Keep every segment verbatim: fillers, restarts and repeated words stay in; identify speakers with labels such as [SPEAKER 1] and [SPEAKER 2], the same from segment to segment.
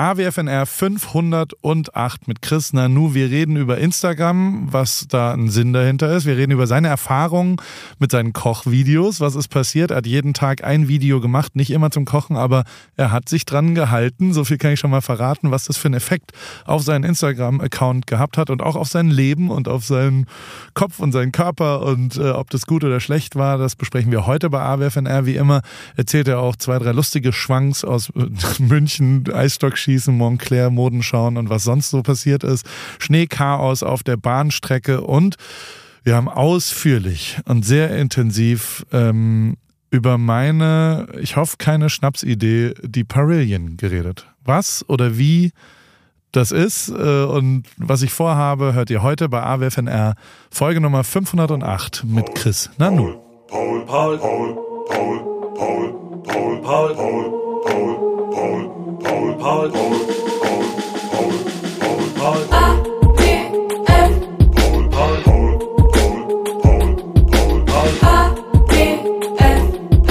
[SPEAKER 1] A W F N R fünfhundertacht mit Chris Nanu. Wir reden über Instagram, was da ein Sinn dahinter ist. Wir reden über seine Erfahrungen mit seinen Kochvideos. Was ist passiert? Er hat jeden Tag ein Video gemacht, nicht immer zum Kochen, aber er hat sich dran gehalten. So viel kann ich schon mal verraten, was das für einen Effekt auf seinen Instagram-Account gehabt hat und auch auf sein Leben und auf seinen Kopf und seinen Körper und äh, ob das gut oder schlecht war. Das besprechen wir heute bei A W F N R. Wie immer erzählt er auch zwei, drei lustige Schwanks aus München, Eisstockschießen, Montclair, Modenschauen und was sonst so passiert ist. Schneechaos auf der Bahnstrecke und wir haben ausführlich und sehr intensiv ähm, über meine, ich hoffe keine Schnapsidee, die Parillion geredet. Was oder wie das ist äh, und was ich vorhabe, hört ihr heute bei A W F N R Folge Nummer fünfhundertacht mit Chris Nanu.
[SPEAKER 2] Paul, Paul, Paul, Paul, Paul, Paul, Paul, Paul, Paul, Paul, Paul, Paul, Paul, Paul, Paul, Paul,
[SPEAKER 3] A W F
[SPEAKER 2] Paul, Paul, Paul, Paul, Paul, Paul,
[SPEAKER 3] A W F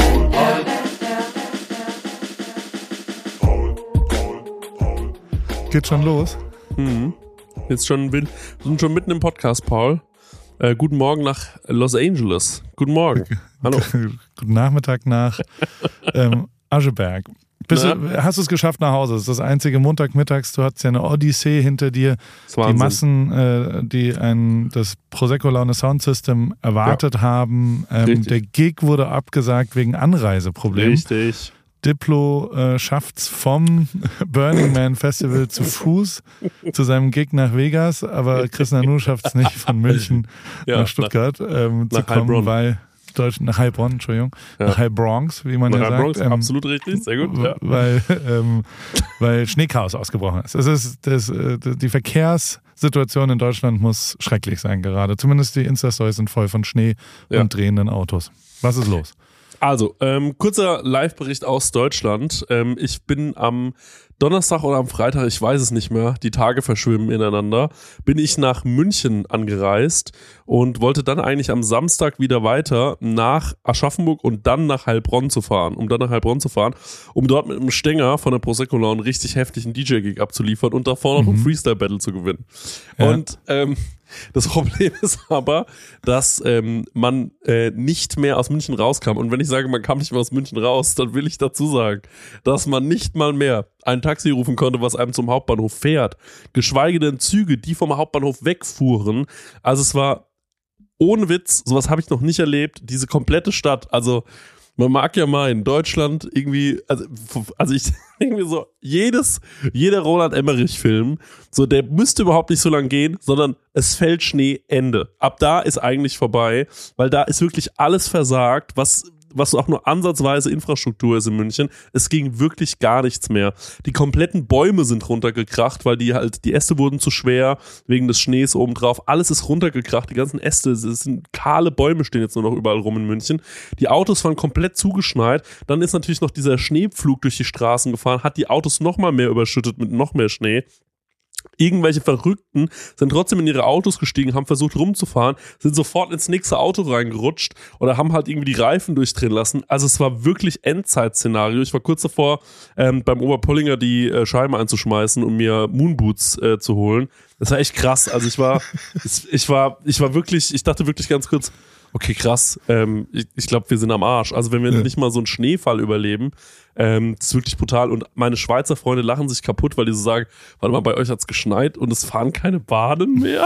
[SPEAKER 2] Paul, Paul, Paul.
[SPEAKER 1] Geht schon los?
[SPEAKER 4] Mhm. Jetzt schon, wir sind schon mitten im Podcast, Paul. Äh, guten Morgen nach Los Angeles. Guten Morgen. Hallo.
[SPEAKER 1] Guten Nachmittag nach ähm, Ascheberg. Bist du, hast du es geschafft nach Hause? Das ist das einzige Montagmittags. Du hattest ja eine Odyssee hinter dir. Die Massen, äh, die ein, das Prosecco Laune Sound System erwartet ja. haben. Ähm, der Gig wurde abgesagt wegen Anreiseproblemen.
[SPEAKER 4] Richtig.
[SPEAKER 1] Diplo äh, schafft's vom Burning Man Festival zu Fuß zu seinem Gig nach Vegas, aber Chris Nanu schafft's nicht von München ja, nach Stuttgart nach, ähm, zu kommen,
[SPEAKER 4] Heilbronn.
[SPEAKER 1] weil Deutsch, nach Heilbronn, Entschuldigung, ja. nach Heilbronx, wie man nach ja sagt. Bronx,
[SPEAKER 4] ähm, absolut richtig, sehr gut. Ja.
[SPEAKER 1] Weil, ähm, weil Schneechaos ausgebrochen ist. Es ist das, die Verkehrssituation in Deutschland muss schrecklich sein gerade. Zumindest die Insta-Stories sind voll von Schnee ja. und drehenden Autos. Was ist los?
[SPEAKER 4] Also, ähm, kurzer Live-Bericht aus Deutschland. Ähm, ich bin am Donnerstag oder am Freitag, ich weiß es nicht mehr, die Tage verschwimmen ineinander, bin ich nach München angereist und wollte dann eigentlich am Samstag wieder weiter nach Aschaffenburg und dann nach Heilbronn zu fahren, um dann nach Heilbronn zu fahren, um dort mit einem Stänger von der Prosecco Laune einen richtig heftigen D J-Gig abzuliefern und davor noch mhm. ein Freestyle-Battle zu gewinnen. Ja. Und ähm, das Problem ist aber, dass ähm, man äh, nicht mehr aus München rauskam. Und wenn ich sage, man kam nicht mehr aus München raus, dann will ich dazu sagen, dass man nicht mal mehr ein Taxi rufen konnte, was einem zum Hauptbahnhof fährt. Geschweige denn Züge, die vom Hauptbahnhof wegfuhren. Also es war ohne Witz, sowas habe ich noch nicht erlebt, diese komplette Stadt, also man mag ja meinen, Deutschland irgendwie, also, also ich irgendwie so, jedes, jeder Roland Emmerich-Film, so der müsste überhaupt nicht so lang gehen, sondern es fällt Schnee, Ende. Ab da ist eigentlich vorbei, weil da ist wirklich alles versagt, was was auch nur ansatzweise Infrastruktur ist in München. Es ging wirklich gar nichts mehr. Die kompletten Bäume sind runtergekracht, weil die halt, die Äste wurden zu schwer, wegen des Schnees obendrauf. Alles ist runtergekracht, die ganzen Äste, es sind kahle Bäume, stehen jetzt nur noch überall rum in München. Die Autos waren komplett zugeschneit. Dann ist natürlich noch dieser Schneepflug durch die Straßen gefahren, hat die Autos noch mal mehr überschüttet mit noch mehr Schnee. Irgendwelche Verrückten sind trotzdem in ihre Autos gestiegen, haben versucht rumzufahren, sind sofort ins nächste Auto reingerutscht oder haben halt irgendwie die Reifen durchdrehen lassen. Also es war wirklich Endzeit-Szenario. Ich war kurz davor, ähm, beim Oberpollinger die äh, Scheiben einzuschmeißen, um mir Moonboots äh, zu holen. Das war echt krass. Also ich war, ich war, ich war wirklich, ich dachte wirklich ganz kurz, okay, krass, ähm, ich, ich glaube, wir sind am Arsch. Also wenn wir ja. nicht mal so einen Schneefall überleben, ähm, das ist wirklich brutal. Und meine Schweizer Freunde lachen sich kaputt, weil die so sagen, warte mal, bei euch hat's geschneit und es fahren keine Bahnen mehr.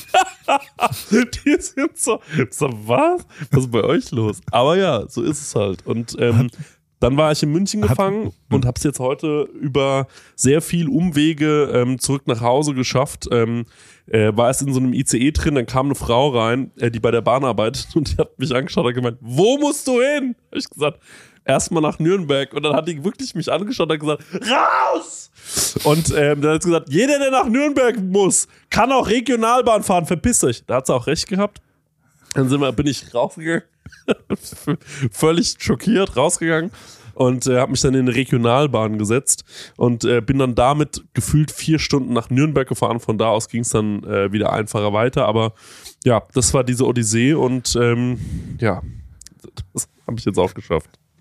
[SPEAKER 4] Die sind so, so, was? Was ist bei euch los? Aber ja, so ist es halt. Und ähm, dann war ich in München gefangen und habe es jetzt heute über sehr viel Umwege ähm, zurück nach Hause geschafft. Ähm, äh, war erst in so einem I C E drin, dann kam eine Frau rein, äh, die bei der Bahn arbeitet und die hat mich angeschaut und gemeint, wo musst du hin? Hab ich gesagt, erstmal nach Nürnberg. Und dann hat die wirklich mich angeschaut und gesagt, raus! Und ähm, dann hat sie gesagt, jeder, der nach Nürnberg muss, kann auch Regionalbahn fahren, verpiss euch. Da hat sie auch recht gehabt. Dann sind wir, bin ich rausgegangen, völlig schockiert rausgegangen und äh, habe mich dann in eine Regionalbahn gesetzt und äh, bin dann damit gefühlt vier Stunden nach Nürnberg gefahren. Von da aus ging es dann äh, wieder einfacher weiter. Aber ja, das war diese Odyssee und ähm, ja, das habe ich jetzt auch geschafft.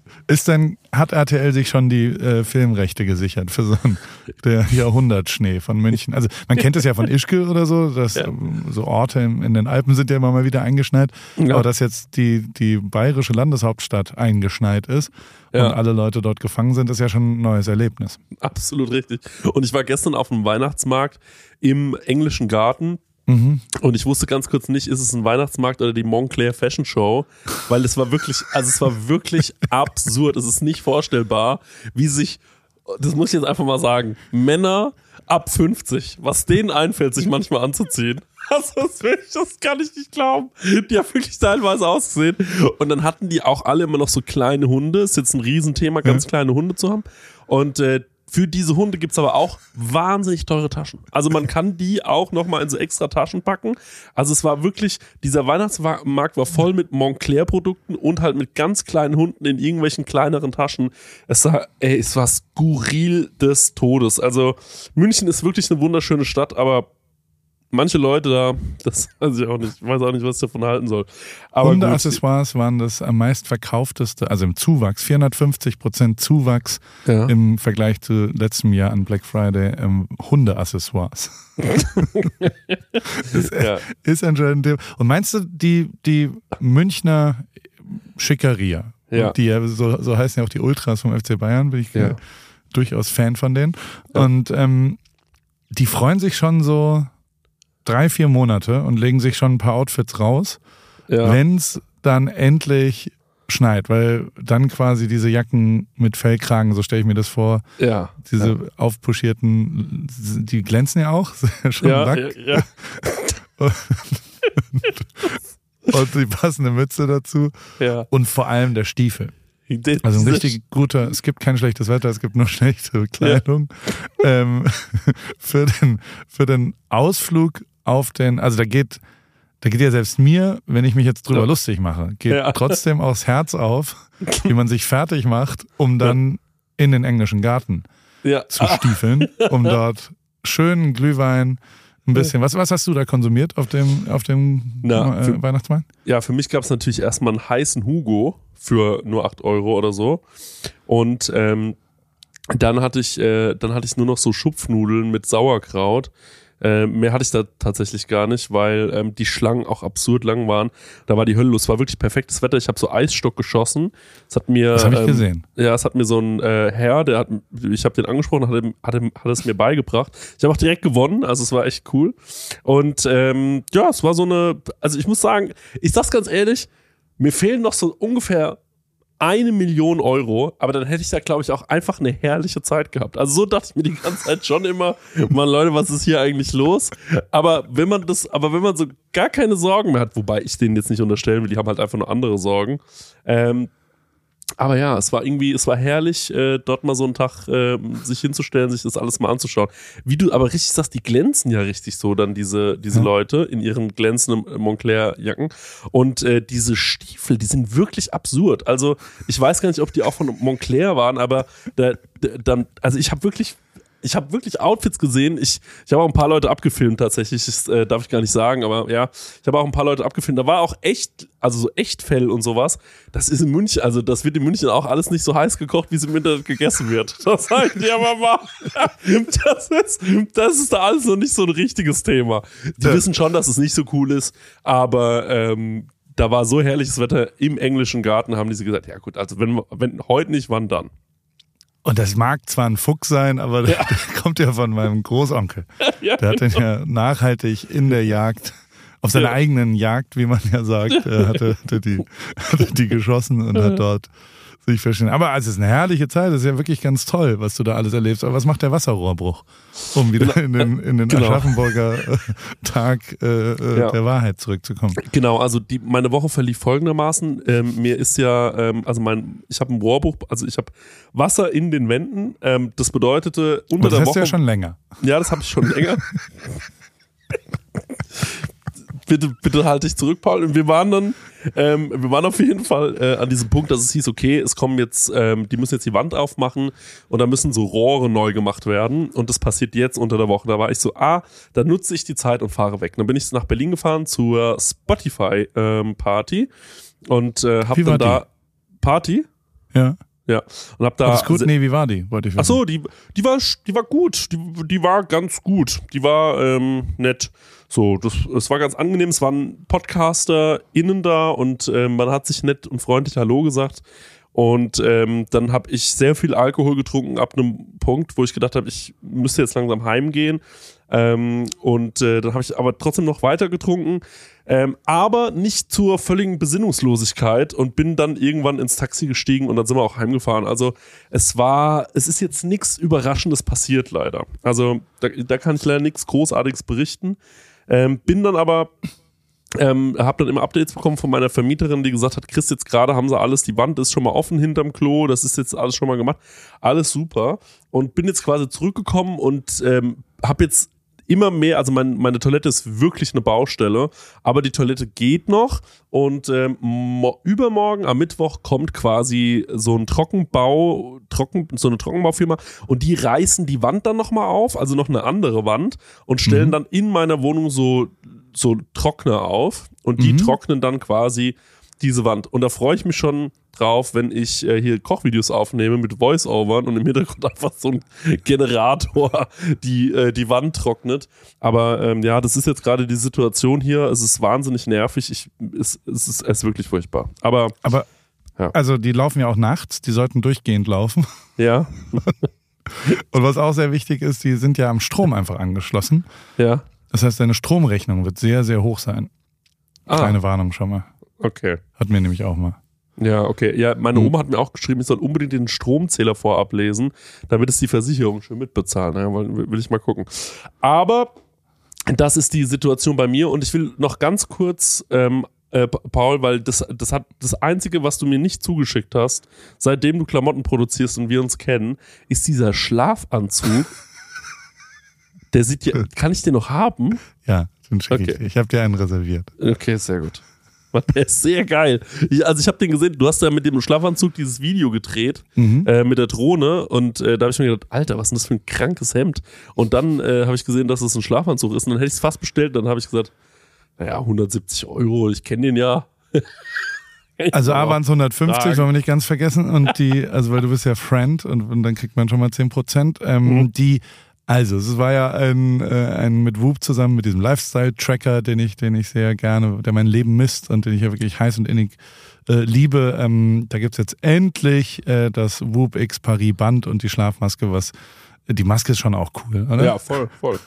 [SPEAKER 1] Ist denn, hat R T L sich schon die äh, Filmrechte gesichert für so einen der Jahrhundertschnee von München? Also man kennt es ja von Ischgl oder so, dass
[SPEAKER 4] Ja.
[SPEAKER 1] so Orte in, in den Alpen sind ja immer mal wieder eingeschneit.
[SPEAKER 4] Ja.
[SPEAKER 1] Aber dass jetzt die, die bayerische Landeshauptstadt eingeschneit ist
[SPEAKER 4] Ja.
[SPEAKER 1] und alle Leute dort gefangen sind, ist ja schon ein neues Erlebnis.
[SPEAKER 4] Absolut richtig. Und ich war gestern auf dem Weihnachtsmarkt im englischen Garten.
[SPEAKER 1] Mhm.
[SPEAKER 4] Und ich wusste ganz kurz nicht, ist es ein Weihnachtsmarkt oder die Montclair Fashion Show, weil es war wirklich, also es war wirklich absurd. Es ist nicht vorstellbar, wie sich, das muss ich jetzt einfach mal sagen, Männer ab fünfzig, was denen einfällt, sich manchmal anzuziehen. Also das, will ich, das kann ich nicht glauben. Die haben wirklich teilweise ausgesehen. Und dann hatten die auch alle immer noch so kleine Hunde. Ist jetzt ein Riesenthema, ganz
[SPEAKER 1] Ja.
[SPEAKER 4] kleine Hunde zu haben. Und äh, für diese Hunde gibt's aber auch wahnsinnig teure Taschen. Also man kann die auch nochmal in so extra Taschen packen. Also es war wirklich, dieser Weihnachtsmarkt war voll mit Montclair-Produkten und halt mit ganz kleinen Hunden in irgendwelchen kleineren Taschen. Es war, ey, es war skurril des Todes. Also München ist wirklich eine wunderschöne Stadt, aber manche Leute da, das weiß ich auch nicht, ich weiß auch nicht, was ich davon halten soll. Aber gut.
[SPEAKER 1] Hundeaccessoires waren das am meistverkaufteste, also im Zuwachs, vierhundertfünfzig Prozent Zuwachs
[SPEAKER 4] Ja.
[SPEAKER 1] im Vergleich zu letztem Jahr an Black Friday, ähm, Hundeaccessoires. ist,
[SPEAKER 4] Ja.
[SPEAKER 1] ist entscheidend. Und meinst du, die, die Münchner Schickeria,
[SPEAKER 4] Ja.
[SPEAKER 1] die ja, so, so heißen ja auch die Ultras vom F C Bayern, bin ich
[SPEAKER 4] Ja.
[SPEAKER 1] äh, durchaus Fan von denen.
[SPEAKER 4] Ja.
[SPEAKER 1] Und ähm, die freuen sich schon so drei, vier Monate und legen sich schon ein paar Outfits raus,
[SPEAKER 4] Ja.
[SPEAKER 1] wenn es dann endlich schneit, weil dann quasi diese Jacken mit Fellkragen, so stelle ich mir das vor,
[SPEAKER 4] Ja.
[SPEAKER 1] diese
[SPEAKER 4] ja.
[SPEAKER 1] aufpuschierten, die glänzen ja auch, schon
[SPEAKER 4] Ja,
[SPEAKER 1] Lack.
[SPEAKER 4] ja, ja.
[SPEAKER 1] Und die passende Mütze dazu
[SPEAKER 4] ja.
[SPEAKER 1] und vor allem der Stiefel.
[SPEAKER 4] Das-
[SPEAKER 1] Also ein
[SPEAKER 4] das-
[SPEAKER 1] richtig guter, es gibt kein schlechtes Wetter, es gibt nur schlechte Kleidung. Ähm, für, den, für den Ausflug auf den, also da geht, da geht ja selbst mir, wenn ich mich jetzt drüber
[SPEAKER 4] Ja.
[SPEAKER 1] lustig mache, geht
[SPEAKER 4] Ja.
[SPEAKER 1] trotzdem auch das Herz auf, wie man sich fertig macht, um dann in den englischen Garten
[SPEAKER 4] ja.
[SPEAKER 1] zu stiefeln, um dort schönen Glühwein, ein bisschen. Was, was hast du da konsumiert auf dem, auf dem
[SPEAKER 4] Na,
[SPEAKER 1] äh,
[SPEAKER 4] für-
[SPEAKER 1] Weihnachtsmarkt?
[SPEAKER 4] Ja, für mich gab es natürlich erstmal einen heißen Hugo für nur acht Euro oder so. Und ähm, dann hatte ich, äh, dann hatte ich nur noch so Schupfnudeln mit Sauerkraut. Äh, mehr hatte ich da tatsächlich gar nicht, weil ähm, die Schlangen auch absurd lang waren. Da war die Hölle los. Es war wirklich perfektes Wetter. Ich habe so Eisstock geschossen. Das hat mir,
[SPEAKER 1] Das habe ich
[SPEAKER 4] ähm,
[SPEAKER 1] gesehen.
[SPEAKER 4] Ja, es hat mir so ein äh, Herr, der hat, ich habe den angesprochen, hat, ihm- hat, ihm- hat es mir beigebracht. Ich habe auch direkt gewonnen, also es war echt cool. Und ähm, ja, es war so eine, also ich muss sagen, ich sag's ganz ehrlich, mir fehlen noch so ungefähr eine Million Euro, aber dann hätte ich da, glaube ich, auch einfach eine herrliche Zeit gehabt. Also so dachte ich mir die ganze Zeit schon immer, Mann, Leute, was ist hier eigentlich los? Aber wenn man das, aber wenn man so gar keine Sorgen mehr hat, wobei ich denen jetzt nicht unterstellen will, die haben halt einfach nur andere Sorgen. Ähm, aber ja, es war irgendwie, es war herrlich, äh, dort mal so einen Tag äh, sich hinzustellen, sich das alles mal anzuschauen. Wie du aber richtig sagst, die glänzen ja richtig so dann diese, diese
[SPEAKER 1] Ja.
[SPEAKER 4] Leute in ihren glänzenden Montclair-Jacken. Und äh, diese Stiefel, die sind wirklich absurd. Also ich weiß gar nicht, ob die auch von Montclair waren, aber da, da, dann, also ich habe wirklich Ich habe wirklich Outfits gesehen. Ich, ich habe auch ein paar Leute abgefilmt tatsächlich. Das äh, darf ich gar nicht sagen, aber ja, ich habe auch ein paar Leute abgefilmt. Da war auch echt, also so Echtfell und sowas. Das ist in München, also das wird in München auch alles nicht so heiß gekocht, wie es im Internet gegessen wird. Das sag ich dir aber mal. Das ist, das ist da alles noch nicht so ein richtiges Thema. Die
[SPEAKER 1] Ja.
[SPEAKER 4] wissen schon, dass es nicht so cool ist, aber ähm, da war so herrliches Wetter im englischen Garten, haben die sie gesagt, ja gut, also wenn, wenn heute nicht, wann dann?
[SPEAKER 1] Und das mag zwar ein Fuchs sein, aber der, der kommt ja von meinem Großonkel.
[SPEAKER 4] Ja,
[SPEAKER 1] Der hat den ja nachhaltig in der Jagd, auf seiner
[SPEAKER 4] Ja.
[SPEAKER 1] eigenen Jagd, wie man ja sagt, äh, hatte, hatte, die, hatte die geschossen und hat dort sich verstehen. Aber also, es ist eine herrliche Zeit, es ist ja wirklich ganz toll, was du da alles erlebst. Aber was macht der Wasserrohrbruch, um wieder in den, in den
[SPEAKER 4] Genau.
[SPEAKER 1] Aschaffenburger äh, Tag äh, äh,
[SPEAKER 4] Ja.
[SPEAKER 1] der Wahrheit zurückzukommen?
[SPEAKER 4] Genau, also die, meine Woche verlief folgendermaßen. Ähm, mir ist ja, ähm, also mein, ich habe ein Rohrbuch, also ich habe Wasser in den Wänden. Ähm, das bedeutete unter
[SPEAKER 1] Und das
[SPEAKER 4] der
[SPEAKER 1] hast
[SPEAKER 4] Woche.
[SPEAKER 1] du ja schon länger.
[SPEAKER 4] Ja, das habe ich schon länger. bitte, bitte halte dich zurück, Paul. Und wir waren dann, ähm, wir waren auf jeden Fall äh, an diesem Punkt, dass es hieß, okay, es kommen jetzt, ähm, die müssen jetzt die Wand aufmachen und da müssen so Rohre neu gemacht werden. Und das passiert jetzt unter der Woche. Da war ich so, ah, da nutze ich die Zeit und fahre weg. Dann bin ich nach Berlin gefahren zur Spotify-Party und äh, habe
[SPEAKER 1] Wie war
[SPEAKER 4] dann da Party.
[SPEAKER 1] Ja.
[SPEAKER 4] Ja. Und hab da.
[SPEAKER 1] Alles gut? Nee, wie war die? Wollte ich wissen.
[SPEAKER 4] Ach so, die, die war, die war gut. Die, die war ganz gut. Die war ähm, nett. So, das, das war ganz angenehm. Es waren PodcasterInnen da und äh, man hat sich nett und freundlich Hallo gesagt. Und ähm, dann habe ich sehr viel Alkohol getrunken ab einem Punkt, wo ich gedacht habe, ich müsste jetzt langsam heimgehen. Ähm, und äh, dann habe ich aber trotzdem noch weiter getrunken. Ähm, aber nicht zur völligen Besinnungslosigkeit und bin dann irgendwann ins Taxi gestiegen und dann sind wir auch heimgefahren. Also es war, es ist jetzt nichts Überraschendes passiert leider. Also da, da kann ich leider nichts Großartiges berichten. Ähm, bin dann aber... Ähm, habe dann immer Updates bekommen von meiner Vermieterin, die gesagt hat, Chris, jetzt gerade haben sie alles, die Wand ist schon mal offen hinterm Klo, das ist jetzt alles schon mal gemacht, alles super und bin jetzt quasi zurückgekommen und ähm, habe jetzt immer mehr, also mein, meine Toilette ist wirklich eine Baustelle, aber die Toilette geht noch und ähm, mo- übermorgen am Mittwoch kommt quasi so ein Trockenbau, Trocken, so eine Trockenbaufirma und die reißen die Wand dann nochmal auf, also noch eine andere Wand und stellen mhm. dann in meiner Wohnung so so Trockner auf und die mhm. trocknen dann quasi diese Wand. Und da freue ich mich schon drauf, wenn ich äh, hier Kochvideos aufnehme mit Voice-Overn und im Hintergrund einfach so ein Generator die, äh, die Wand trocknet. Aber ähm, ja, das ist jetzt gerade die Situation hier. Es ist wahnsinnig nervig. Ich, es, es, ist, es ist wirklich furchtbar. Aber,
[SPEAKER 1] Aber ja. Also die laufen ja auch nachts. Die sollten durchgehend laufen.
[SPEAKER 4] Ja.
[SPEAKER 1] Und was auch sehr wichtig ist, die sind ja am Strom einfach angeschlossen.
[SPEAKER 4] Ja.
[SPEAKER 1] Das heißt, deine Stromrechnung wird sehr, sehr hoch sein.
[SPEAKER 4] Ah.
[SPEAKER 1] Kleine Warnung schon mal.
[SPEAKER 4] Okay.
[SPEAKER 1] Hatten wir nämlich auch mal.
[SPEAKER 4] Ja, okay. Ja, meine Oma hat mir auch geschrieben, ich soll unbedingt den Stromzähler vorab lesen, damit es die Versicherung schön mitbezahlen. Ja, will ich mal gucken. Aber das ist die Situation bei mir und ich will noch ganz kurz, ähm, äh, Paul, weil das, das hat das Einzige, was du mir nicht zugeschickt hast, seitdem du Klamotten produzierst und wir uns kennen, ist dieser Schlafanzug. Der sieht ja, kann ich den noch haben?
[SPEAKER 1] Ja, den schicke
[SPEAKER 4] okay.
[SPEAKER 1] ich dir. Ich habe dir einen reserviert.
[SPEAKER 4] Okay, sehr gut. Der ist sehr geil. Ich, also ich habe den gesehen, du hast ja mit dem Schlafanzug dieses Video gedreht, mhm. äh, mit der Drohne und äh, da habe ich mir gedacht, Alter, was ist denn das für ein krankes Hemd? Und dann äh, habe ich gesehen, dass es ein Schlafanzug ist und dann hätte ich es fast bestellt und dann habe ich gesagt, naja, hundertsiebzig Euro, ich kenne den ja.
[SPEAKER 1] Also A waren es hundertfünfzig, wollen wir nicht ganz vergessen und die, also weil du bist ja Friend und, und dann kriegt man schon mal zehn Prozent, ähm, mhm. die Also, es war ja ein, äh, ein mit Whoop zusammen, mit diesem Lifestyle-Tracker, den ich, den ich sehr gerne, der mein Leben misst und den ich ja wirklich heiß und innig äh, liebe. Ähm, da gibt's jetzt endlich äh, das Whoop X Paris Band und die Schlafmaske, was, die Maske ist schon auch cool, oder?
[SPEAKER 4] Ja, voll, voll.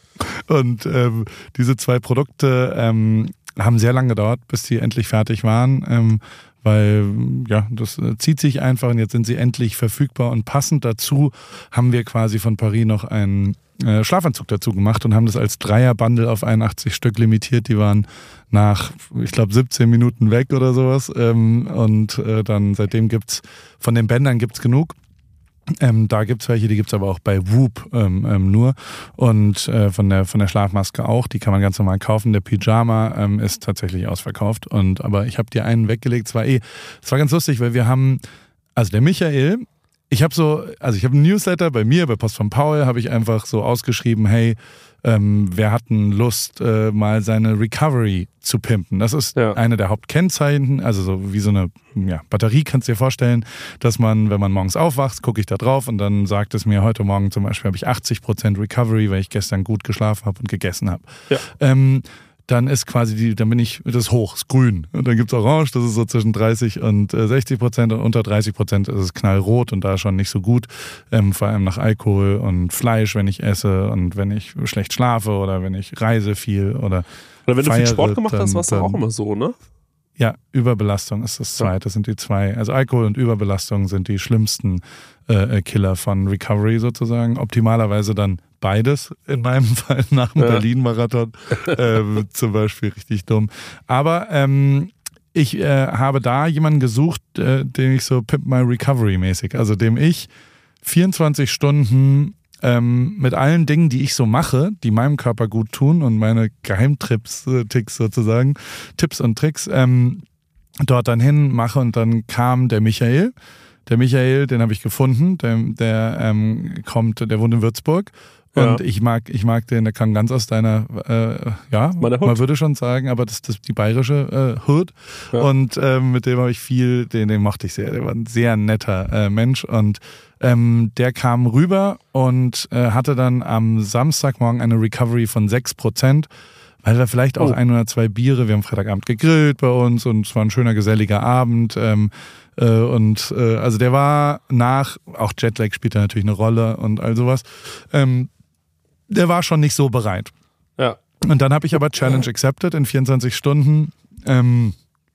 [SPEAKER 1] Und ähm, diese zwei Produkte ähm, haben sehr lange gedauert, bis die endlich fertig waren. Ähm, weil ja, das zieht sich einfach und jetzt sind sie endlich verfügbar und passend dazu haben wir quasi von Paris noch einen äh, Schlafanzug dazu gemacht und haben das als Dreier-Bundle auf einundachtzig Stück limitiert. Die waren nach, ich glaube, siebzehn Minuten weg oder sowas ähm, und äh, dann seitdem gibt's, von den Bändern gibt's genug. Ähm, da gibt's welche, die gibt's aber auch bei Whoop ähm, ähm, nur und äh, von der von der Schlafmaske auch, die kann man ganz normal kaufen. Der Pyjama ähm, ist tatsächlich ausverkauft und aber ich habe dir einen weggelegt. Es war eh, es war ganz lustig, weil wir haben, also der Michael, ich habe so, also ich habe einen Newsletter bei mir, bei Post von Paul, habe ich einfach so ausgeschrieben, hey, ähm, wer hat denn Lust, äh, mal seine Recovery zu pimpen? Das ist ja eine der Hauptkennzeichen, also so wie so eine ja, Batterie, kannst du dir vorstellen, dass man, wenn man morgens aufwacht, gucke ich da drauf und dann sagt es mir, heute Morgen zum Beispiel habe ich achtzig Prozent Recovery, weil ich gestern gut geschlafen habe und gegessen habe. Ja. Ähm, dann ist quasi die, dann bin ich, das ist hoch, ist grün. Und dann gibt's Orange, das ist so zwischen dreißig und sechzig Prozent und unter dreißig Prozent ist es knallrot und da schon nicht so gut. Ähm, vor allem nach Alkohol und Fleisch, wenn ich esse und wenn ich schlecht schlafe oder wenn ich reise viel oder
[SPEAKER 4] Oder wenn
[SPEAKER 1] feiere,
[SPEAKER 4] du viel Sport gemacht
[SPEAKER 1] dann,
[SPEAKER 4] hast, war es doch auch immer so, ne?
[SPEAKER 1] Ja, Überbelastung ist das zweite, das sind die zwei. Also Alkohol und Überbelastung sind die schlimmsten äh, Killer von Recovery sozusagen. Optimalerweise dann beides, in meinem Fall nach dem ja. Berlin-Marathon ähm, zum Beispiel, richtig dumm. Aber ähm, ich äh, habe da jemanden gesucht, äh, den ich so Pimp My Recovery mäßig, also dem ich vierundzwanzig Stunden ähm, mit allen Dingen, die ich so mache, die meinem Körper gut tun und meine Geheimtricks, äh, Ticks sozusagen, Tipps und Tricks, ähm, dort dann hin mache und dann kam der Michael. Der Michael, den habe ich gefunden, der, der ähm, kommt, der wohnt in Würzburg Und
[SPEAKER 4] Ja.
[SPEAKER 1] ich mag, ich mag den, der kam ganz aus deiner, äh, ja,
[SPEAKER 4] Meiner Hood.
[SPEAKER 1] man würde schon sagen, aber das ist die bayerische äh, Hood.
[SPEAKER 4] Ja.
[SPEAKER 1] Und ähm, mit dem habe ich viel, den, den mochte ich sehr. Der war ein sehr netter äh, Mensch. Und ähm, der kam rüber und äh, hatte dann am Samstagmorgen eine Recovery von sechs Prozent. Weil wir vielleicht auch
[SPEAKER 4] Oh.
[SPEAKER 1] ein oder zwei Biere, wir haben Freitagabend gegrillt bei uns und es war ein schöner, geselliger Abend. Ähm, äh, und äh, also der war nach, auch Jetlag spielt da natürlich eine Rolle und all sowas, ähm, der war schon nicht so bereit.
[SPEAKER 4] Ja.
[SPEAKER 1] Und dann habe ich aber Challenge accepted in vierundzwanzig Stunden. Ähm,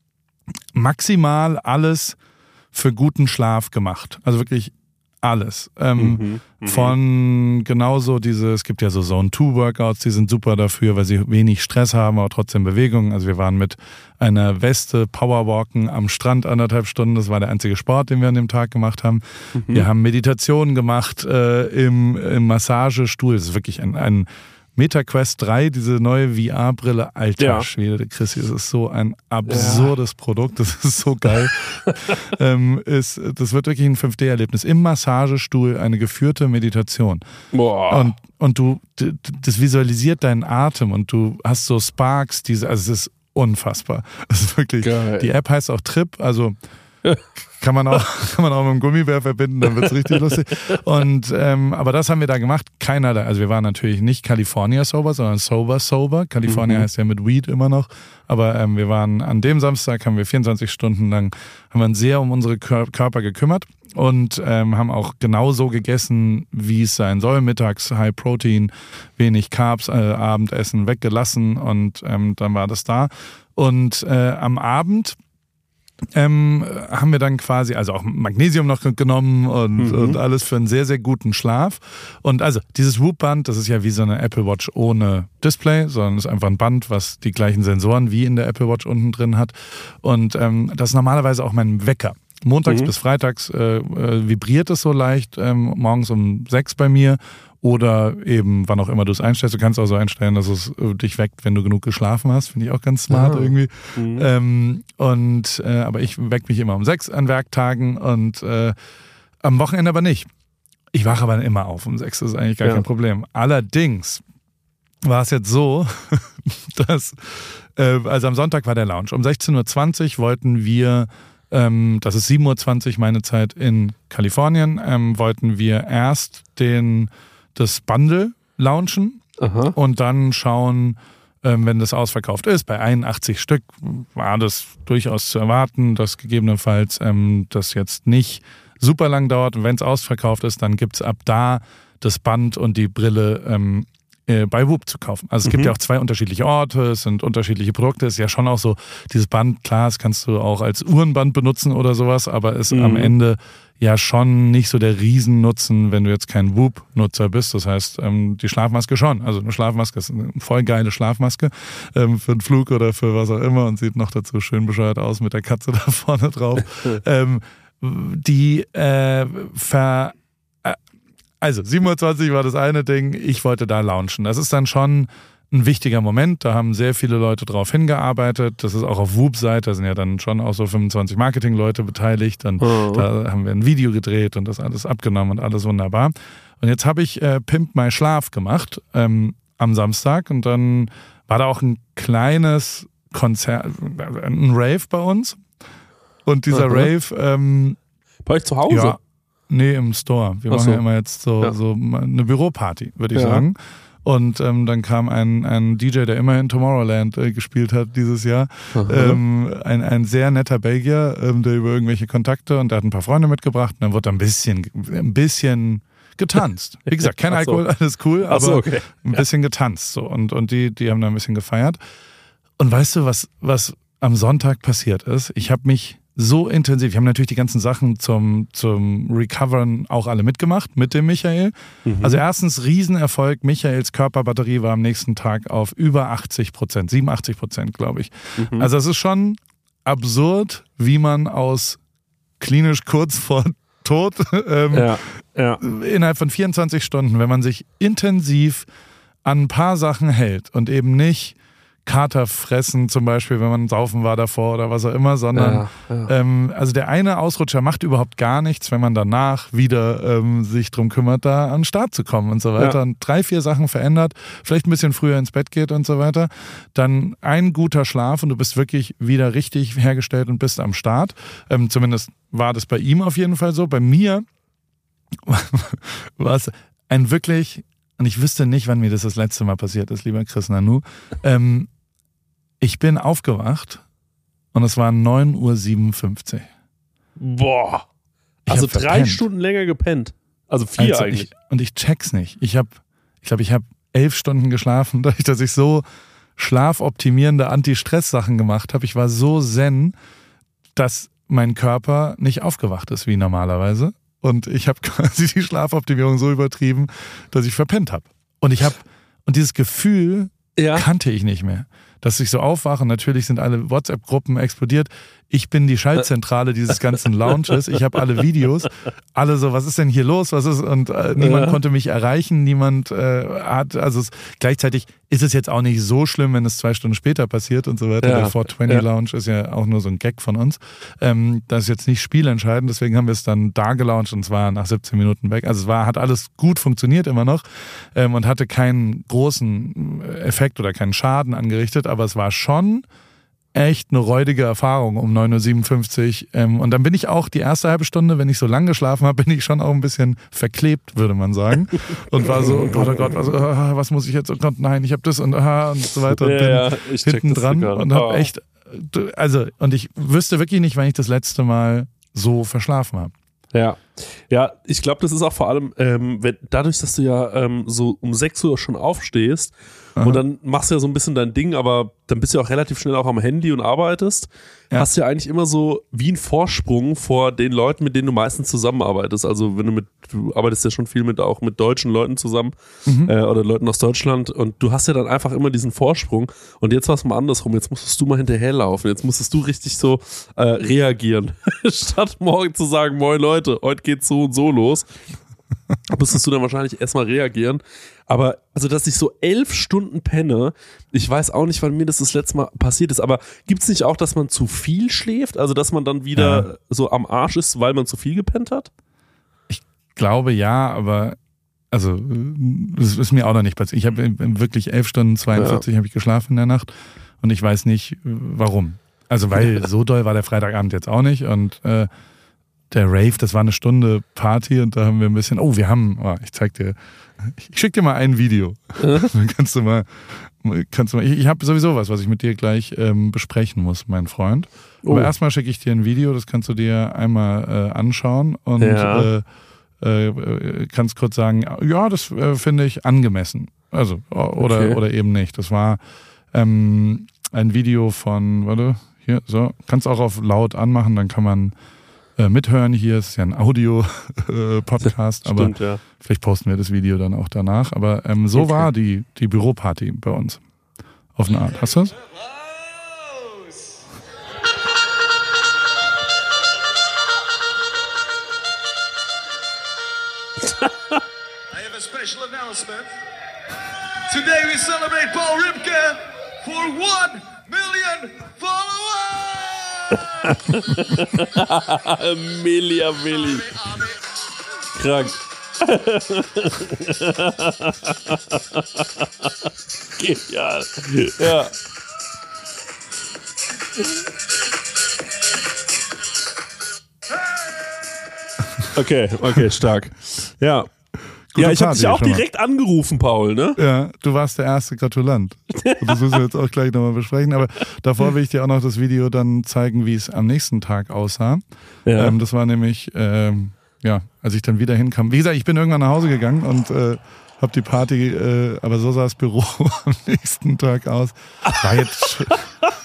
[SPEAKER 1] maximal alles für guten Schlaf gemacht. Also wirklich alles. Ähm,
[SPEAKER 4] Mhm. Mhm.
[SPEAKER 1] Von genauso diese, es gibt ja so Zone zwei Workouts, die sind super dafür, weil sie wenig Stress haben, aber trotzdem Bewegung. Also wir waren mit einer Weste Powerwalken am Strand anderthalb Stunden. Das war der einzige Sport, den wir an dem Tag gemacht haben.
[SPEAKER 4] Mhm.
[SPEAKER 1] Wir haben Meditationen gemacht äh, im, im Massagestuhl. Das ist wirklich ein, ein MetaQuest drei, diese neue V R-Brille, alter
[SPEAKER 4] Ja.
[SPEAKER 1] Schwede, Chrissy, es ist so ein absurdes Produkt, das ist so geil. ähm, ist, das wird wirklich ein fünf D-Erlebnis. Im Massagestuhl eine geführte Meditation.
[SPEAKER 4] Boah.
[SPEAKER 1] Und, und du, d- d- das visualisiert deinen Atem und du hast so Sparks, diese, also es ist unfassbar. Das ist wirklich,
[SPEAKER 4] Geil.
[SPEAKER 1] die App heißt auch Trip, also kann man auch, kann man auch mit dem Gummibär verbinden, dann wird's richtig lustig. Und, ähm, aber das haben wir da gemacht. Keiner da, also wir waren natürlich nicht California sober, sondern sober sober. California
[SPEAKER 4] Mhm.
[SPEAKER 1] heißt ja mit Weed immer noch. Aber ähm, wir waren an dem Samstag, haben wir vierundzwanzig Stunden lang, haben wir uns sehr um unsere Kör- Körper gekümmert und ähm, haben auch genau so gegessen, wie es sein soll. Mittags High Protein, wenig Carbs, äh, Abendessen weggelassen und ähm, dann war das da. Und äh, am Abend ähm, haben wir dann quasi, also auch Magnesium noch genommen und,
[SPEAKER 4] Mhm.
[SPEAKER 1] und alles für einen sehr, sehr guten Schlaf. Und also dieses Whoop-Band, das ist ja wie so eine Apple Watch ohne Display, sondern ist einfach ein Band, was die gleichen Sensoren wie in der Apple Watch unten drin hat. Und ähm, das ist normalerweise auch mein Wecker. Montags
[SPEAKER 4] Mhm.
[SPEAKER 1] bis freitags äh, äh, vibriert es so leicht, ähm, morgens um sechs bei mir. Oder eben, wann auch immer du es einstellst. Du kannst auch so einstellen, dass es äh, dich weckt, wenn du genug geschlafen hast. Finde ich auch ganz smart
[SPEAKER 4] Ah.
[SPEAKER 1] irgendwie.
[SPEAKER 4] Mhm.
[SPEAKER 1] Ähm, und äh, aber ich weck mich immer um sechs an Werktagen und äh, am Wochenende aber nicht. Ich wache aber immer auf um sechs, das ist eigentlich gar
[SPEAKER 4] Ja.
[SPEAKER 1] kein Problem. Allerdings war es jetzt so, dass, äh, also am Sonntag war der Lounge. Um sechzehn Uhr zwanzig wollten wir, ähm, das ist sieben Uhr zwanzig meine Zeit in Kalifornien, ähm, wollten wir erst den das Bundle launchen
[SPEAKER 4] Aha.
[SPEAKER 1] und dann schauen, ähm, wenn das ausverkauft ist. Bei einundachtzig Stück war das durchaus zu erwarten, dass gegebenenfalls ähm, das jetzt nicht super lang dauert. Und wenn es ausverkauft ist, dann gibt es ab da das Band und die Brille ähm, äh, bei Whoop zu kaufen. Also es gibt
[SPEAKER 4] Mhm.
[SPEAKER 1] ja auch zwei unterschiedliche Orte, es sind unterschiedliche Produkte. Es ist ja schon auch so, dieses Band, klar, das kannst du auch als Uhrenband benutzen oder sowas, aber ist
[SPEAKER 4] Mhm.
[SPEAKER 1] am Ende ja schon nicht so der Riesennutzen, wenn du jetzt kein Whoop-Nutzer bist. Das heißt, ähm, die Schlafmaske schon. Also eine Schlafmaske ist eine voll geile Schlafmaske ähm, für einen Flug oder für was auch immer und sieht noch dazu schön bescheuert aus mit der Katze da vorne drauf. ähm, die äh, ver... Äh, also sieben Uhr zwanzig war das eine Ding, ich wollte da launchen. Das ist dann schon ein wichtiger Moment, da haben sehr viele Leute drauf hingearbeitet. Das ist auch auf Whoop-Seite, da sind ja dann schon auch so fünfundzwanzig Marketing-Leute beteiligt. Dann,
[SPEAKER 4] Mhm.
[SPEAKER 1] Da haben wir ein Video gedreht und das alles abgenommen und alles wunderbar. Und jetzt habe ich äh, Pimp My Schlaf gemacht ähm, am Samstag und dann war da auch ein kleines Konzert, ein Rave bei uns. Und dieser
[SPEAKER 4] Mhm.
[SPEAKER 1] Rave, ähm,
[SPEAKER 4] Bei euch zu Hause?
[SPEAKER 1] ja, nee, im Store. Wir
[SPEAKER 4] Ach
[SPEAKER 1] machen
[SPEAKER 4] so.
[SPEAKER 1] ja immer jetzt so,
[SPEAKER 4] Ja.
[SPEAKER 1] so eine Büroparty, würde ich
[SPEAKER 4] Ja.
[SPEAKER 1] sagen. Und ähm, dann kam ein, ein D J, der immerhin Tomorrowland äh, gespielt hat dieses Jahr.
[SPEAKER 4] Aha.
[SPEAKER 1] Ähm, ein, ein sehr netter Belgier, ähm, der über irgendwelche Kontakte und der hat ein paar Freunde mitgebracht und dann wurde ein bisschen, ein bisschen getanzt. Wie gesagt, kein
[SPEAKER 4] Ach so.
[SPEAKER 1] Alkohol, alles cool, aber
[SPEAKER 4] Ach so, okay.
[SPEAKER 1] ein bisschen getanzt. So. Und, und die, die haben da ein bisschen gefeiert. Und weißt du, was, was am Sonntag passiert ist? Ich habe mich so intensiv, wir haben natürlich die ganzen Sachen zum, zum Recovern auch alle mitgemacht mit dem Michael.
[SPEAKER 4] Mhm.
[SPEAKER 1] Also erstens Riesenerfolg, Michaels Körperbatterie war am nächsten Tag auf über achtzig Prozent, siebenundachtzig Prozent, glaube ich.
[SPEAKER 4] Mhm.
[SPEAKER 1] Also es ist schon absurd, wie man aus klinisch kurz vor Tod ähm,
[SPEAKER 4] Ja, ja.
[SPEAKER 1] innerhalb von vierundzwanzig Stunden, wenn man sich intensiv an ein paar Sachen hält und eben nicht Kater fressen zum Beispiel, wenn man saufen war davor oder was auch immer, sondern
[SPEAKER 4] Ja, ja.
[SPEAKER 1] Ähm, also der eine Ausrutscher macht überhaupt gar nichts, wenn man danach wieder ähm, sich drum kümmert, da an den Start zu kommen und so weiter.
[SPEAKER 4] Ja.
[SPEAKER 1] Und drei, vier Sachen verändert, vielleicht ein bisschen früher ins Bett geht und so weiter. Dann ein guter Schlaf und du bist wirklich wieder richtig hergestellt und bist am Start. Ähm, zumindest war das bei ihm auf jeden Fall so. Bei mir war es ein wirklich, und ich wüsste nicht, wann mir das das letzte Mal passiert ist, lieber Chris Nanu, ähm, ich bin aufgewacht und es war neun Uhr siebenundfünfzig.
[SPEAKER 4] Boah.
[SPEAKER 1] Ich
[SPEAKER 4] Also
[SPEAKER 1] hab
[SPEAKER 4] drei
[SPEAKER 1] verpennt.
[SPEAKER 4] Stunden länger gepennt. Also vier
[SPEAKER 1] Also
[SPEAKER 4] eigentlich.
[SPEAKER 1] Ich, und ich check's nicht. Ich habe, ich glaube, ich habe elf Stunden geschlafen, dadurch, dass ich so schlafoptimierende Anti-Stress-Sachen gemacht habe. Ich war so zen, dass mein Körper nicht aufgewacht ist wie normalerweise. Und ich habe quasi die Schlafoptimierung so übertrieben, dass ich verpennt habe. Und ich habe, und dieses Gefühl
[SPEAKER 4] Ja.
[SPEAKER 1] kannte ich nicht mehr. Dass ich so aufwache, natürlich sind alle WhatsApp-Gruppen explodiert. Ich bin die Schaltzentrale dieses ganzen Lounges. Ich habe alle Videos. Alle so, was ist denn hier los? Was ist? Und äh, niemand
[SPEAKER 4] Ja.
[SPEAKER 1] konnte mich erreichen. Niemand äh, hat, also es, gleichzeitig ist es jetzt auch nicht so schlimm, wenn es zwei Stunden später passiert und so weiter.
[SPEAKER 4] Ja.
[SPEAKER 1] Der vier zwanzig
[SPEAKER 4] Ja.
[SPEAKER 1] Lounge ist ja auch nur so ein Gag von uns. Ähm, das ist jetzt nicht spielentscheidend. Deswegen haben wir es dann da gelauncht und zwar nach siebzehn Minuten weg. Also es war, hat alles gut funktioniert immer noch ähm, und hatte keinen großen Effekt oder keinen Schaden angerichtet. Aber es war schon echt eine räudige Erfahrung um neun Uhr siebenundfünfzig. Ähm, und dann bin ich auch die erste halbe Stunde, wenn ich so lang geschlafen habe, bin ich schon auch ein bisschen verklebt, würde man sagen. Und war so, oh Gott, oh Gott, was, ah, was muss ich jetzt? Oh Gott, nein, ich habe das und, ah, und so weiter. Und
[SPEAKER 4] Ja,
[SPEAKER 1] bin
[SPEAKER 4] ja, ich check
[SPEAKER 1] hinten
[SPEAKER 4] das
[SPEAKER 1] dran
[SPEAKER 4] sogar.
[SPEAKER 1] und habe
[SPEAKER 4] Oh.
[SPEAKER 1] echt, also, und ich wüsste wirklich nicht, wann ich das letzte Mal so verschlafen habe.
[SPEAKER 4] Ja, ja, ich glaube, das ist auch vor allem, ähm, wenn, dadurch, dass du ja ähm, so um sechs Uhr schon aufstehst
[SPEAKER 1] Aha.
[SPEAKER 4] und dann machst du ja so ein bisschen dein Ding, aber dann bist du ja auch relativ schnell auch am Handy und arbeitest,
[SPEAKER 1] Ja.
[SPEAKER 4] hast du ja eigentlich immer so wie einen Vorsprung vor den Leuten, mit denen du meistens zusammenarbeitest. Also wenn du mit, du arbeitest ja schon viel mit auch mit deutschen Leuten zusammen
[SPEAKER 1] Mhm.
[SPEAKER 4] äh, oder Leuten aus Deutschland und du hast ja dann einfach immer diesen Vorsprung und jetzt war es mal andersrum, jetzt musstest du mal hinterherlaufen, jetzt musstest du richtig so äh, reagieren, statt morgen zu sagen, moin Leute, heute geht's so und so los, musstest du dann wahrscheinlich erstmal reagieren. Aber also, dass ich so elf Stunden penne, ich weiß auch nicht, wann mir das das letzte Mal passiert ist, aber gibt's nicht auch, dass man zu viel schläft? Also, dass man dann wieder
[SPEAKER 1] Ja.
[SPEAKER 4] so am Arsch ist, weil man zu viel gepennt hat?
[SPEAKER 1] Glaube ja, aber also das ist mir auch noch nicht passiert. Ich habe wirklich elf Stunden zweiundvierzig habe ich geschlafen in der Nacht und ich weiß nicht warum. Also weil so doll war der Freitagabend jetzt auch nicht und äh, der Rave, das war eine Stunde Party und da haben wir ein bisschen, oh wir haben, oh, ich zeig dir, ich schick dir mal ein Video. Dann kannst du mal, kannst du mal, ich, ich habe sowieso was, was ich mit dir gleich ähm, besprechen muss, mein Freund. Aber
[SPEAKER 4] Oh.
[SPEAKER 1] erstmal schicke ich dir ein Video, das kannst du dir einmal äh, anschauen und
[SPEAKER 4] Ja.
[SPEAKER 1] äh, äh, kannst kurz sagen, ja, das äh, finde ich angemessen. Also, oder,
[SPEAKER 4] Okay.
[SPEAKER 1] oder eben nicht. Das war ähm, ein Video von, warte, hier, so, kannst auch auf laut anmachen, dann kann man äh, mithören. Hier ist ja ein Audio-Podcast, aber
[SPEAKER 4] Stimmt, ja.
[SPEAKER 1] vielleicht posten wir das Video dann auch danach. Aber ähm, so
[SPEAKER 4] Okay.
[SPEAKER 1] war die, die Büroparty bei uns. Auf eine Art. Hast du das?
[SPEAKER 5] I have a special announcement. Today we celebrate Paul Ripke for one million followers!
[SPEAKER 4] Melia Willi. Krank. Genial. Ja. Okay, okay, stark. Ja.
[SPEAKER 1] Gute
[SPEAKER 4] ja, ich habe
[SPEAKER 1] Party
[SPEAKER 4] dich auch
[SPEAKER 1] schon mal.
[SPEAKER 4] direkt angerufen, Paul, ne?
[SPEAKER 1] Ja, du warst der erste Gratulant. Und das müssen wir jetzt auch gleich nochmal besprechen. Aber davor will ich dir auch noch das Video dann zeigen, wie es am nächsten Tag aussah.
[SPEAKER 4] Ja.
[SPEAKER 1] Ähm, das war nämlich, ähm, ja, als ich dann wieder hinkam. Wie gesagt, ich bin irgendwann nach Hause gegangen und äh, habe die Party, äh, aber so sah das Büro am nächsten Tag aus. War jetzt schon,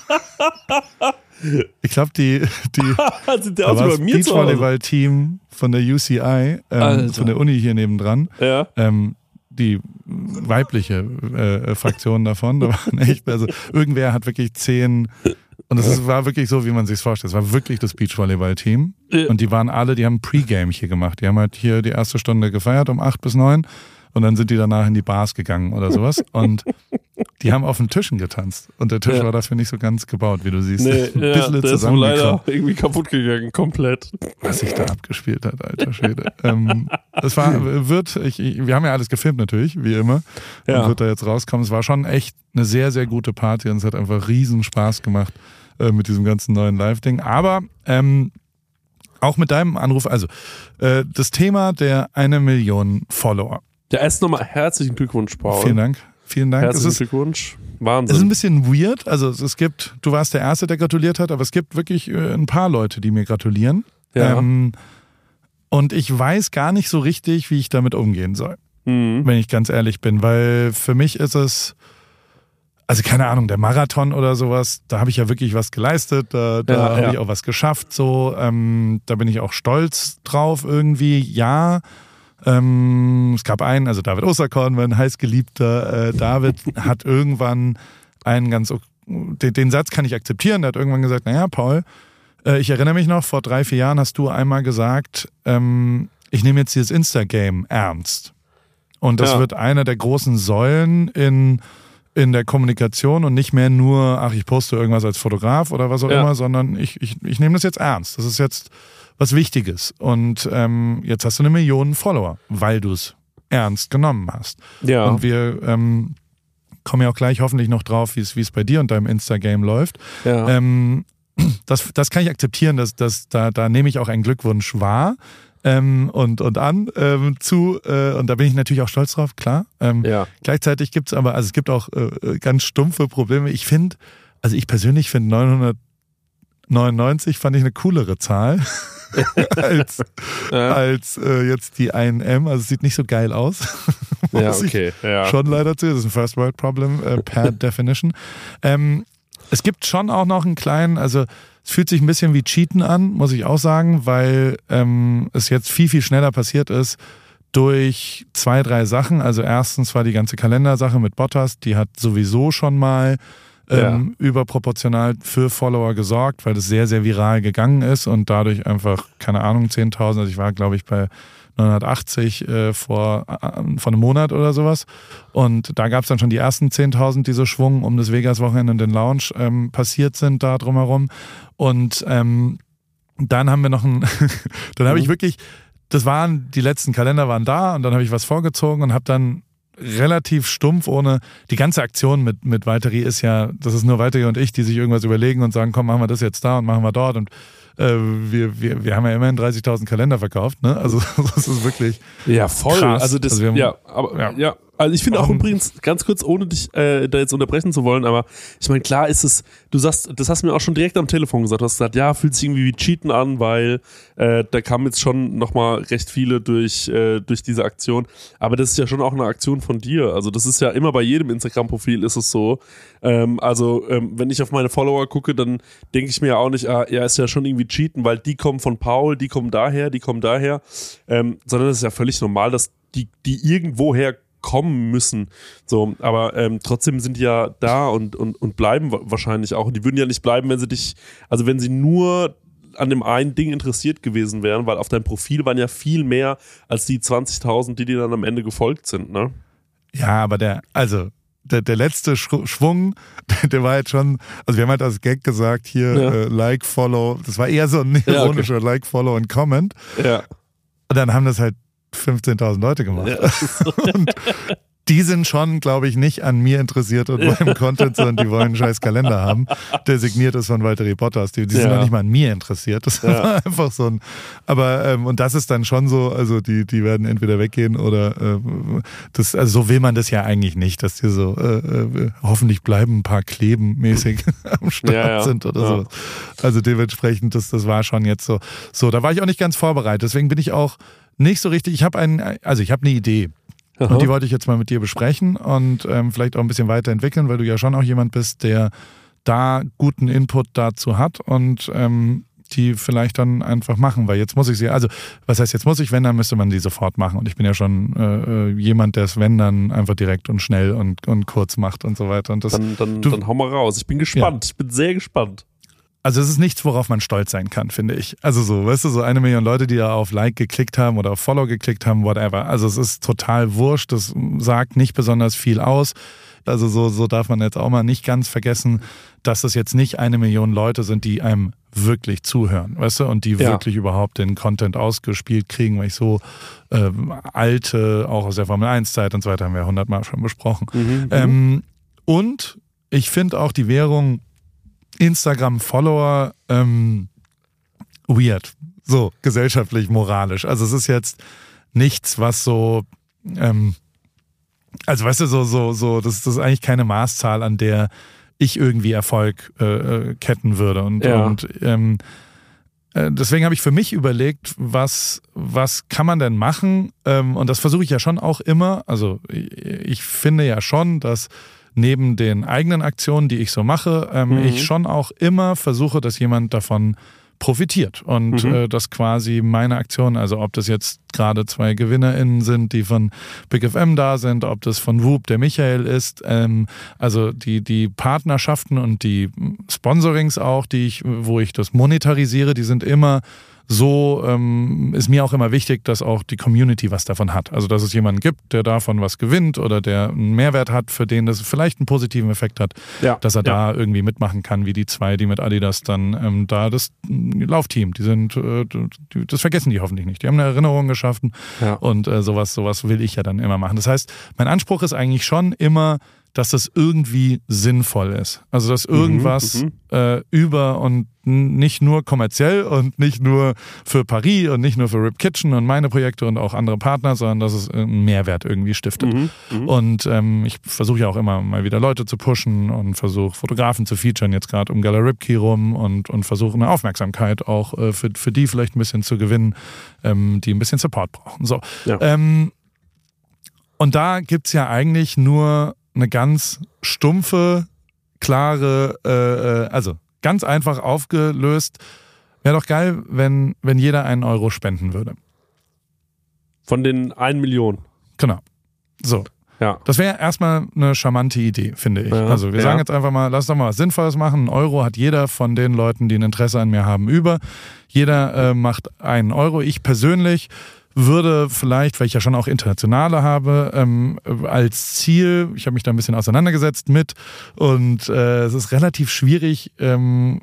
[SPEAKER 1] ich glaube, die, die
[SPEAKER 4] Sieht der
[SPEAKER 1] da
[SPEAKER 4] aus
[SPEAKER 1] war
[SPEAKER 4] wie
[SPEAKER 1] das
[SPEAKER 4] bei mir zu Hause.
[SPEAKER 1] Beachvolleyball-Team von der U C I, ähm,
[SPEAKER 4] Alter.
[SPEAKER 1] von der Uni hier nebendran.
[SPEAKER 4] Ja.
[SPEAKER 1] Ähm, die weibliche äh, Fraktion davon, da waren echt, also irgendwer hat wirklich zehn, und es ist- war wirklich so, wie man sich vorstellt, es war wirklich das Beachvolleyball-Team
[SPEAKER 4] Ja.
[SPEAKER 1] und die waren alle, die haben Pre-Game hier gemacht, die haben halt hier die erste Stunde gefeiert um acht bis neun und dann sind die danach in die Bars gegangen oder sowas und die haben auf den Tischen getanzt. Und der Tisch
[SPEAKER 4] Ja.
[SPEAKER 1] war dafür nicht so ganz gebaut, wie du siehst.
[SPEAKER 4] Nee,
[SPEAKER 1] Ein
[SPEAKER 4] ja,
[SPEAKER 1] bisschen
[SPEAKER 4] der ist wohl leider
[SPEAKER 1] zusammengekracht,
[SPEAKER 4] irgendwie kaputt gegangen, komplett.
[SPEAKER 1] was sich da abgespielt hat, alter Schwede. ähm, das war, wird, ich, ich, wir haben ja alles gefilmt natürlich, wie immer.
[SPEAKER 4] Ja.
[SPEAKER 1] Und wird da jetzt rauskommen. Es war schon echt eine sehr, sehr gute Party und es hat einfach riesen Spaß gemacht äh, mit diesem ganzen neuen Live-Ding. Aber ähm, auch mit deinem Anruf, also äh, das Thema der eine Million Follower.
[SPEAKER 4] Ja, erst nochmal herzlichen Glückwunsch, Paul.
[SPEAKER 1] Vielen Dank. Vielen Dank. Es
[SPEAKER 4] Herzlichen
[SPEAKER 1] ist,
[SPEAKER 4] Glückwunsch.
[SPEAKER 1] es ist
[SPEAKER 4] Wahnsinn.
[SPEAKER 1] ein bisschen weird. Also es gibt, du warst der Erste, der gratuliert hat, aber es gibt wirklich äh, ein paar Leute, die mir gratulieren.
[SPEAKER 4] Ja.
[SPEAKER 1] Ähm, und ich weiß gar nicht so richtig, wie ich damit umgehen soll,
[SPEAKER 4] Mhm.
[SPEAKER 1] wenn ich ganz ehrlich bin. Weil für mich ist es, also keine Ahnung, der Marathon oder sowas, da habe ich ja wirklich was geleistet, da, da
[SPEAKER 4] Ja,
[SPEAKER 1] habe
[SPEAKER 4] ja.
[SPEAKER 1] ich auch was geschafft. So, ähm, da bin ich auch stolz drauf irgendwie. Ja, ähm, es gab einen, also David Osterkorn, mein heißgeliebter äh, David, hat irgendwann einen ganz, den, den Satz kann ich akzeptieren, der hat irgendwann gesagt, naja, Paul, äh, ich erinnere mich noch, vor drei, vier Jahren hast du einmal gesagt, ähm, ich nehme jetzt dieses Insta-Game ernst. Und das
[SPEAKER 4] Ja.
[SPEAKER 1] wird einer der großen Säulen in, in der Kommunikation und nicht mehr nur, ach, ich poste irgendwas als Fotograf oder was auch
[SPEAKER 4] Ja.
[SPEAKER 1] immer, sondern ich, ich, ich nehme das jetzt ernst. Das ist jetzt was Wichtiges. Und ähm, jetzt hast du eine Million Follower, weil du es ernst genommen hast.
[SPEAKER 4] Ja.
[SPEAKER 1] Und wir ähm, kommen ja auch gleich hoffentlich noch drauf, wie es wie es bei dir und deinem Insta-Game läuft.
[SPEAKER 4] ja.
[SPEAKER 1] Ähm, das, das kann ich akzeptieren, dass, dass, da, da nehme ich auch einen Glückwunsch wahr ähm, und, und an ähm, zu. Äh, und da bin ich natürlich auch stolz drauf, klar. Ähm,
[SPEAKER 4] ja.
[SPEAKER 1] Gleichzeitig gibt es aber, also es gibt auch äh, ganz stumpfe Probleme. Ich finde, also ich persönlich finde neunhundertneunundneunzig fand ich eine coolere Zahl als,
[SPEAKER 4] Ja.
[SPEAKER 1] als äh, jetzt die ein M. Also es sieht nicht so geil aus.
[SPEAKER 4] Ja,
[SPEAKER 1] Muss ich
[SPEAKER 4] okay. Ja.
[SPEAKER 1] Schon leider zu. Das ist ein First World Problem äh, per Definition. Ähm, es gibt schon auch noch einen kleinen, also es fühlt sich ein bisschen wie Cheaten an, muss ich auch sagen, weil ähm, es jetzt viel, viel schneller passiert ist durch zwei, drei Sachen. Also erstens war die ganze Kalendersache mit Bottas, die hat sowieso schon mal ähm, überproportional für Follower gesorgt, weil das sehr, sehr viral gegangen ist und dadurch einfach, keine Ahnung, zehntausend, also ich war glaube ich bei neunhundertachtzig äh, vor, äh, vor einem Monat oder sowas. Und da gab es dann schon die ersten zehntausend, die so Schwung um das Vegas-Wochenende und den Lounge ähm, passiert sind da drumherum. Und ähm, dann haben wir noch ein, dann habe ich wirklich, das waren, die letzten Kalender waren da und dann habe ich was vorgezogen und habe dann relativ stumpf ohne, die ganze Aktion mit, mit Valtteri ist ja, das ist nur Valtteri und ich, die sich irgendwas überlegen und sagen, komm, machen wir das jetzt da und machen wir dort und äh, wir, wir, wir haben ja immerhin dreißigtausend Kalender verkauft, ne? Also das ist wirklich
[SPEAKER 4] Ja, voll.
[SPEAKER 1] krass.
[SPEAKER 4] Also das,
[SPEAKER 1] Also wir haben-
[SPEAKER 4] ja, aber
[SPEAKER 1] ja.
[SPEAKER 4] ja. Also ich finde auch
[SPEAKER 1] Warum-
[SPEAKER 4] übrigens, ganz kurz, ohne dich äh, da jetzt unterbrechen zu wollen, aber ich meine, klar ist es, du sagst, das hast du mir auch schon direkt am Telefon gesagt, du hast gesagt, ja, fühlt sich irgendwie wie Cheaten an, weil äh, da kamen jetzt schon nochmal recht viele durch, äh, durch diese Aktion, aber das ist ja schon auch eine Aktion von dir, also das ist ja immer bei jedem Instagram-Profil ist es so, ähm, also ähm, wenn ich auf meine Follower gucke, dann denke ich mir ja auch nicht, ah, ja, ist ja schon irgendwie Cheaten, weil die kommen von Paul, die kommen daher, die kommen daher, ähm, sondern es ist ja völlig normal, dass die, die irgendwoher kommen müssen. So, aber ähm, trotzdem sind die ja da und, und, und bleiben wa- wahrscheinlich auch. Und die würden ja nicht bleiben, wenn sie dich, also wenn sie nur an dem einen Ding interessiert gewesen wären, weil auf deinem Profil waren ja viel mehr als die zwanzigtausend, die dir dann am Ende gefolgt sind, ne?
[SPEAKER 1] Ja, aber der, also der, der letzte Schw- Schwung, der, der war jetzt schon, also wir haben halt als Gag gesagt, hier
[SPEAKER 4] Ja.
[SPEAKER 1] äh, Like, Follow, das war eher so ein
[SPEAKER 4] Ja,
[SPEAKER 1] ironischer Like, Follow und Comment.
[SPEAKER 4] Ja.
[SPEAKER 1] Und dann haben das halt fünfzehntausend Leute gemacht.
[SPEAKER 4] Ja.
[SPEAKER 1] Und die sind schon, glaube ich, nicht an mir interessiert und meinem Content, sondern die wollen einen scheiß Kalender haben, der signiert ist von Valtteri Bottas. Die, die sind
[SPEAKER 4] Ja.
[SPEAKER 1] noch nicht mal an mir interessiert. Das
[SPEAKER 4] Ja.
[SPEAKER 1] war einfach so ein, aber, ähm, und das ist dann schon so, also die, die werden entweder weggehen oder, äh, das, also so will man das ja eigentlich nicht, dass die so, äh, äh, hoffentlich bleiben ein paar Kleben mäßig am Start
[SPEAKER 4] Ja, ja.
[SPEAKER 1] sind oder
[SPEAKER 4] Ja.
[SPEAKER 1] so. Also dementsprechend, das, das war schon jetzt so. So, da war ich auch nicht ganz vorbereitet. Deswegen bin ich auch nicht so richtig, ich habe einen, also ich habe eine Idee.
[SPEAKER 4] Aha.
[SPEAKER 1] Und die wollte ich jetzt mal mit dir besprechen und ähm, vielleicht auch ein bisschen weiterentwickeln, weil du ja schon auch jemand bist, der da guten Input dazu hat und ähm, die vielleicht dann einfach machen, weil jetzt muss ich sie, also was heißt jetzt muss ich, wenn, dann müsste man die sofort machen und ich bin ja schon äh, jemand, der es wenn, dann einfach direkt und schnell und, und kurz macht und so weiter. Und das,
[SPEAKER 4] Dann, dann,
[SPEAKER 1] Du-
[SPEAKER 4] dann hau mal raus. Ich bin gespannt. Ich bin sehr gespannt.
[SPEAKER 1] also es ist nichts, worauf man stolz sein kann, finde ich. Also so, weißt du, so eine Million Leute, die da auf Like geklickt haben oder auf Follow geklickt haben, whatever. Also es ist total wurscht, das sagt nicht besonders viel aus. Also so, so darf man jetzt auch mal nicht ganz vergessen, dass es jetzt nicht eine Million Leute sind, die einem wirklich zuhören, weißt du, und die
[SPEAKER 4] ja.
[SPEAKER 1] wirklich überhaupt den Content ausgespielt kriegen, weil ich so ähm, alte, auch aus der Formel eins Zeit und so weiter, haben wir hundertmal schon besprochen.
[SPEAKER 4] Mhm,
[SPEAKER 1] ähm, und ich finde auch die Währung Instagram-Follower ähm, weird, so gesellschaftlich, moralisch. Also es ist jetzt nichts, was so ähm, also weißt du, so, so, so, das, das ist eigentlich keine Maßzahl, an der ich irgendwie Erfolg äh, ketten würde. Und,
[SPEAKER 4] ja.
[SPEAKER 1] und ähm, äh, deswegen habe ich für mich überlegt, was, was kann man denn machen? Ähm, und das versuche ich ja schon auch immer. Also ich, ich finde ja schon, dass neben den eigenen Aktionen, die ich so mache, ähm,
[SPEAKER 4] mhm.
[SPEAKER 1] ich schon auch immer versuche, dass jemand davon profitiert und
[SPEAKER 4] mhm.
[SPEAKER 1] äh, dass quasi meine Aktionen, also ob das jetzt gerade zwei GewinnerInnen sind, die von Big F M da sind, ob das von Whoop der Michael ist, ähm, also die, die Partnerschaften und die Sponsorings auch, die ich, wo ich das monetarisiere, die sind immer so, ähm, ist mir auch immer wichtig, dass auch die Community was davon hat. Also dass es jemanden gibt, der davon was gewinnt oder der einen Mehrwert hat, für den das vielleicht einen positiven Effekt hat,
[SPEAKER 4] ja.
[SPEAKER 1] dass er
[SPEAKER 4] ja.
[SPEAKER 1] da irgendwie mitmachen kann, wie die zwei, die mit Adidas dann ähm, da das Laufteam, die sind, äh, die, das vergessen die hoffentlich nicht. Die haben eine Erinnerung geschaffen
[SPEAKER 4] ja.
[SPEAKER 1] und äh, sowas, sowas will ich ja dann immer machen. Das heißt, mein Anspruch ist eigentlich schon immer, dass das irgendwie sinnvoll ist. Also dass irgendwas
[SPEAKER 4] mhm,
[SPEAKER 1] äh, über und nicht nur kommerziell und nicht nur für Paris und nicht nur für Rip Kitchen und meine Projekte und auch andere Partner, sondern dass es einen Mehrwert irgendwie stiftet.
[SPEAKER 4] Mhm, mh.
[SPEAKER 1] Und ähm, ich versuche ja auch immer mal wieder Leute zu pushen und versuche Fotografen zu featuren, jetzt gerade um Gala Ripkey rum und, und versuche eine Aufmerksamkeit auch äh, für, für die vielleicht ein bisschen zu gewinnen, ähm, die ein bisschen Support brauchen. So.
[SPEAKER 4] Ja.
[SPEAKER 1] Ähm, und da gibt's ja eigentlich nur eine ganz stumpfe, klare, äh, also ganz einfach aufgelöst. Wäre doch geil, wenn, wenn jeder einen Euro spenden würde.
[SPEAKER 4] Von den ein Million.
[SPEAKER 1] Genau. So.
[SPEAKER 4] Ja.
[SPEAKER 1] Das wäre erstmal eine charmante Idee, finde ich.
[SPEAKER 4] Ja,
[SPEAKER 1] also wir
[SPEAKER 4] ja.
[SPEAKER 1] sagen jetzt einfach mal, lass doch mal was Sinnvolles machen. Ein Euro hat jeder von den Leuten, die ein Interesse an mir haben, über. Jeder äh, macht einen Euro. Ich persönlich würde vielleicht, weil ich ja schon auch internationale habe, ähm, als Ziel, ich habe mich da ein bisschen auseinandergesetzt mit und äh, es ist relativ schwierig, ähm,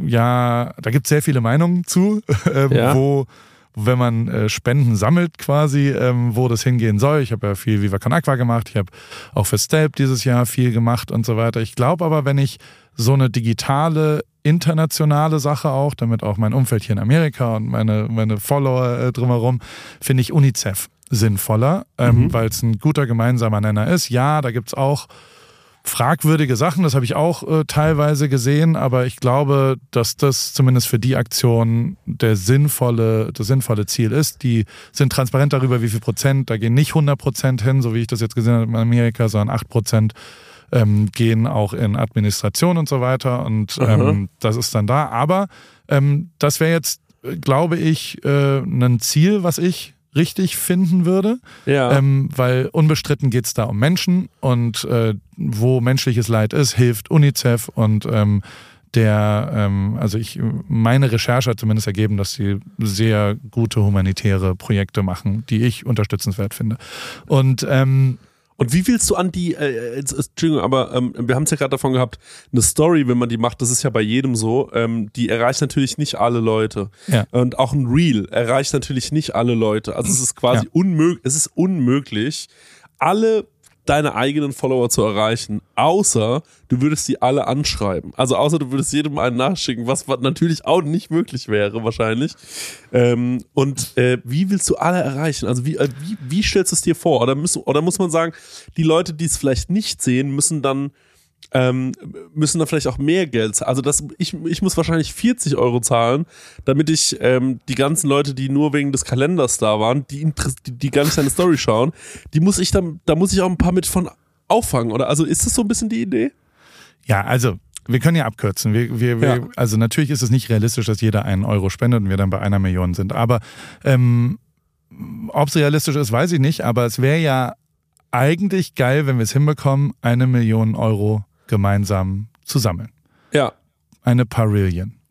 [SPEAKER 1] ja, da gibt es sehr viele Meinungen zu, ähm,
[SPEAKER 4] Ja.
[SPEAKER 1] wo, wenn man äh, Spenden sammelt quasi, ähm, wo das hingehen soll. Ich habe ja viel Viva Con Aqua gemacht, ich habe auch für Stelp dieses Jahr viel gemacht und so weiter. Ich glaube aber, wenn ich so eine digitale, internationale Sache auch, damit auch mein Umfeld hier in Amerika und meine, meine Follower äh, drumherum, finde ich UNICEF sinnvoller, ähm,
[SPEAKER 4] Mhm.
[SPEAKER 1] weil es ein guter gemeinsamer Nenner ist. Ja, da gibt es auch fragwürdige Sachen, das habe ich auch äh, teilweise gesehen, aber ich glaube, dass das zumindest für die Aktion der sinnvolle, das sinnvolle Ziel ist. Die sind transparent darüber, wie viel Prozent, da gehen nicht hundert Prozent hin, so wie ich das jetzt gesehen habe in Amerika, sondern acht Prozent ähm, gehen auch in Administration und so weiter und ähm, das ist dann da. Aber ähm, das wäre jetzt, äh, glaube ich, äh, ein Ziel, was ich richtig finden würde,
[SPEAKER 4] Ja.
[SPEAKER 1] ähm, weil unbestritten geht es da um Menschen und äh, wo menschliches Leid ist, hilft UNICEF und ähm, der, ähm, also ich, meine Recherche hat zumindest ergeben, dass sie sehr gute humanitäre Projekte machen, die ich unterstützenswert finde. Und ähm,
[SPEAKER 4] Und wie willst du an die, äh, jetzt, Entschuldigung, aber ähm, wir haben es ja gerade davon gehabt, eine Story, wenn man die macht, das ist ja bei jedem so, ähm, die erreicht natürlich nicht alle Leute.
[SPEAKER 1] Ja.
[SPEAKER 4] Und auch ein Reel erreicht natürlich nicht alle Leute. Also es ist quasi
[SPEAKER 1] Ja.
[SPEAKER 4] unmöglich, es ist unmöglich, alle deine eigenen Follower zu erreichen, außer du würdest sie alle anschreiben. Also außer du würdest jedem einen nachschicken, was, was natürlich auch nicht möglich wäre wahrscheinlich. Ähm, und äh, wie willst du alle erreichen? Also wie, äh, wie, wie stellst du es dir vor? Oder, müssen, oder muss man sagen, die Leute, die es vielleicht nicht sehen, müssen dann ähm, müssen dann vielleicht auch mehr Geld zahlen. Also das, ich, ich muss wahrscheinlich vierzig Euro zahlen, damit ich ähm, die ganzen Leute, die nur wegen des Kalenders da waren, die, die, die gar nicht deine Story schauen, die muss ich dann, da muss ich auch ein paar mit von auffangen, oder? Also ist das so ein bisschen die Idee?
[SPEAKER 1] ja, also wir können ja abkürzen. Wir, wir, wir,
[SPEAKER 4] Ja.
[SPEAKER 1] Also natürlich ist es nicht realistisch, dass jeder einen Euro spendet und wir dann bei einer Million sind. Aber ähm, ob es realistisch ist, weiß ich nicht. Aber es wäre ja eigentlich geil, wenn wir es hinbekommen, eine Million Euro gemeinsam zu sammeln.
[SPEAKER 4] Ja.
[SPEAKER 1] Eine Parillion.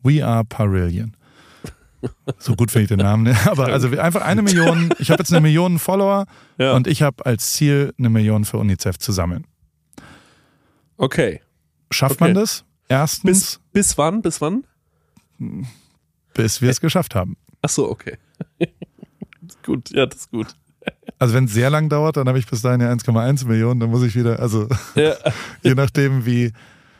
[SPEAKER 1] We are Parillion. So gut finde ich den Namen. Ne? Aber also einfach eine Million, ich habe jetzt eine Million Follower
[SPEAKER 4] Ja.
[SPEAKER 1] und ich habe als Ziel, eine Million für UNICEF zu sammeln.
[SPEAKER 4] Okay.
[SPEAKER 1] Schafft
[SPEAKER 4] Okay.
[SPEAKER 1] man das? Erstens,
[SPEAKER 4] Bis, bis wann? Bis wann?
[SPEAKER 1] bis wir es geschafft haben.
[SPEAKER 4] Ach so, okay. Gut, ja, das ist gut.
[SPEAKER 1] Also wenn es sehr lang dauert, dann habe ich bis dahin ja eins Komma eins Millionen, dann muss ich wieder, also
[SPEAKER 4] Ja.
[SPEAKER 1] je nachdem wie,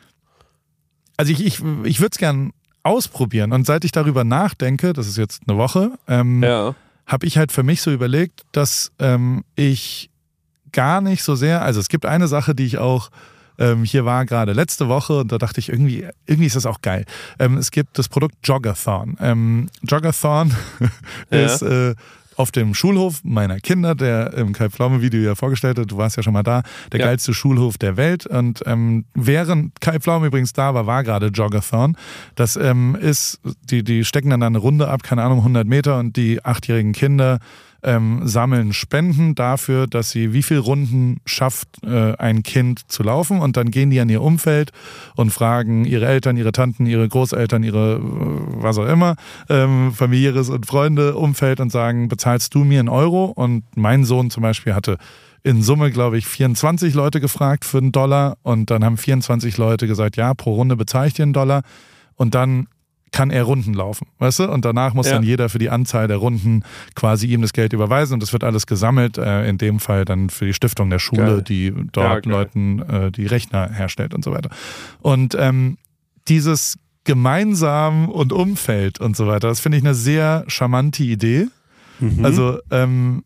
[SPEAKER 1] also ich, ich, ich würde es gern ausprobieren und seit ich darüber nachdenke, das ist jetzt eine Woche, ähm,
[SPEAKER 4] Ja.
[SPEAKER 1] habe ich halt für mich so überlegt, dass ähm, ich gar nicht so sehr, also es gibt eine Sache, die ich auch ähm, hier war gerade letzte Woche und da dachte ich, irgendwie, irgendwie ist das auch geil. Ähm, es gibt das Produkt Joggathon. Ähm, Joggathon
[SPEAKER 4] Ja.
[SPEAKER 1] ist äh, auf dem Schulhof meiner Kinder, der im Kai-Pflaume-Video ja vorgestellt hat, du warst ja schon mal da, der
[SPEAKER 4] Ja.
[SPEAKER 1] geilste Schulhof der Welt. Und ähm, während Kai Pflaume übrigens da war, war gerade Joggathon. Das ähm, ist, die, die stecken dann eine Runde ab, keine Ahnung, hundert Meter und die achtjährigen Kinder ähm, sammeln Spenden dafür, dass sie wie viele Runden schafft äh, ein Kind zu laufen und dann gehen die an ihr Umfeld und fragen ihre Eltern, ihre Tanten, ihre Großeltern, ihre äh, was auch immer, ähm, familiäres und Freunde, Umfeld und sagen, bezahlst du mir einen Euro? Und mein Sohn zum Beispiel hatte in Summe, glaube ich, vierundzwanzig Leute gefragt für einen Dollar und dann haben vierundzwanzig Leute gesagt, ja, pro Runde bezahle ich dir einen Dollar und dann kann er Runden laufen, weißt du? Und danach muss
[SPEAKER 4] Ja.
[SPEAKER 1] dann jeder für die Anzahl der Runden quasi ihm das Geld überweisen und das wird alles gesammelt, äh, in dem Fall dann für die Stiftung der Schule,
[SPEAKER 4] Geil.
[SPEAKER 1] die
[SPEAKER 4] Ja,
[SPEAKER 1] dort
[SPEAKER 4] geil.
[SPEAKER 1] Leuten äh, die Rechner herstellt und so weiter. Und ähm, dieses gemeinsam und Umfeld und so weiter, das finde ich eine sehr charmante Idee.
[SPEAKER 4] Mhm.
[SPEAKER 1] Also ähm,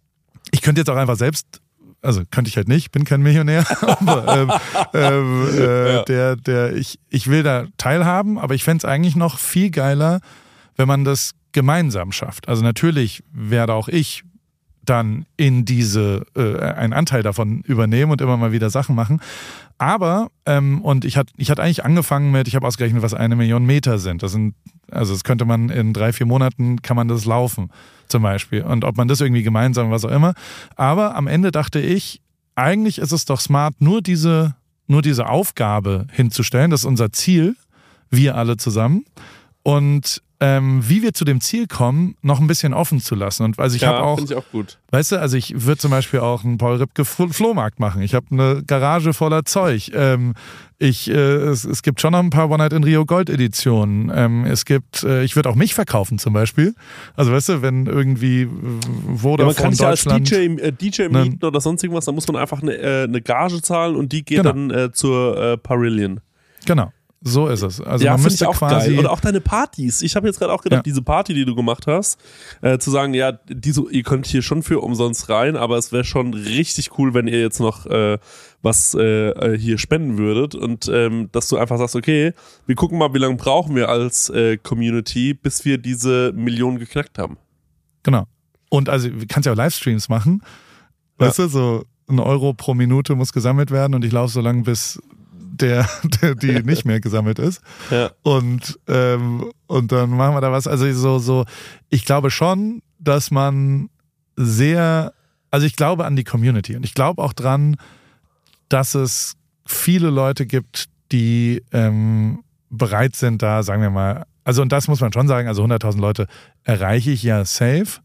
[SPEAKER 1] ich könnte jetzt auch einfach selbst, also könnte ich halt nicht, bin kein Millionär, aber ähm, ähm, äh,
[SPEAKER 4] Ja.
[SPEAKER 1] der, der, ich, ich will da teilhaben, aber ich fände es eigentlich noch viel geiler, wenn man das gemeinsam schafft. Also natürlich werde auch ich dann in diese, äh, einen Anteil davon übernehmen und immer mal wieder Sachen machen. Aber, ähm, und ich hatte ich hatte eigentlich angefangen mit, ich habe ausgerechnet, was eine Million Meter sind. Das sind, also das könnte man in drei, vier Monaten, kann man das laufen zum Beispiel. Und ob man das irgendwie gemeinsam, was auch immer. Aber am Ende dachte ich, eigentlich ist es doch smart, nur diese, nur diese Aufgabe hinzustellen. Das ist unser Ziel, wir alle zusammen. Und ähm, wie wir zu dem Ziel kommen, noch ein bisschen offen zu lassen. Und also ich habe
[SPEAKER 4] ja,
[SPEAKER 1] auch,
[SPEAKER 4] finde ich auch gut.
[SPEAKER 1] weißt du, also ich würde zum Beispiel auch einen Paul Ripke Flo- Flohmarkt machen. Ich habe eine Garage voller Zeug. Ähm, ich, äh, es, es gibt schon noch ein paar One Night in Rio Gold Editionen. Ähm, es gibt, äh, ich würde auch mich verkaufen zum Beispiel. Also weißt du, wenn irgendwie äh,
[SPEAKER 4] Ja,
[SPEAKER 1] Vodafone
[SPEAKER 4] man kann sich ja als
[SPEAKER 1] Deutschland...
[SPEAKER 4] D J, äh, D J
[SPEAKER 1] Ne.
[SPEAKER 4] mieten oder sonst irgendwas, da muss man einfach eine, äh, eine Gage zahlen und die geht
[SPEAKER 1] Genau.
[SPEAKER 4] dann äh, zur äh, Parillion.
[SPEAKER 1] Genau, so ist es. Also
[SPEAKER 4] ja,
[SPEAKER 1] man
[SPEAKER 4] finde ich
[SPEAKER 1] müsste
[SPEAKER 4] auch
[SPEAKER 1] quasi...
[SPEAKER 4] geil. Und auch deine Partys. Ich habe jetzt gerade auch gedacht,
[SPEAKER 1] Ja.
[SPEAKER 4] diese Party, die du gemacht hast, äh, zu sagen, ja, diese, ihr könnt hier schon für umsonst rein, aber es wäre schon richtig cool, wenn ihr jetzt noch äh, was äh, hier spenden würdet und ähm, dass du einfach sagst, okay, wir gucken mal, wie lange brauchen wir als äh, Community, bis wir diese Million geknackt haben.
[SPEAKER 1] Genau. Und also du kannst ja auch Livestreams machen. Weißt du, so ein Euro pro Minute muss gesammelt werden und ich laufe so lange, bis der, der die nicht mehr gesammelt ist.
[SPEAKER 4] Ja.
[SPEAKER 1] Und, ähm, und dann machen wir da was. Also so, so, ich glaube schon, dass man sehr, also ich glaube an die Community und ich glaube auch dran, dass es viele Leute gibt, die ähm, bereit sind, da, sagen wir mal, also und das muss man schon sagen, also hunderttausend Leute erreiche ich ja safe.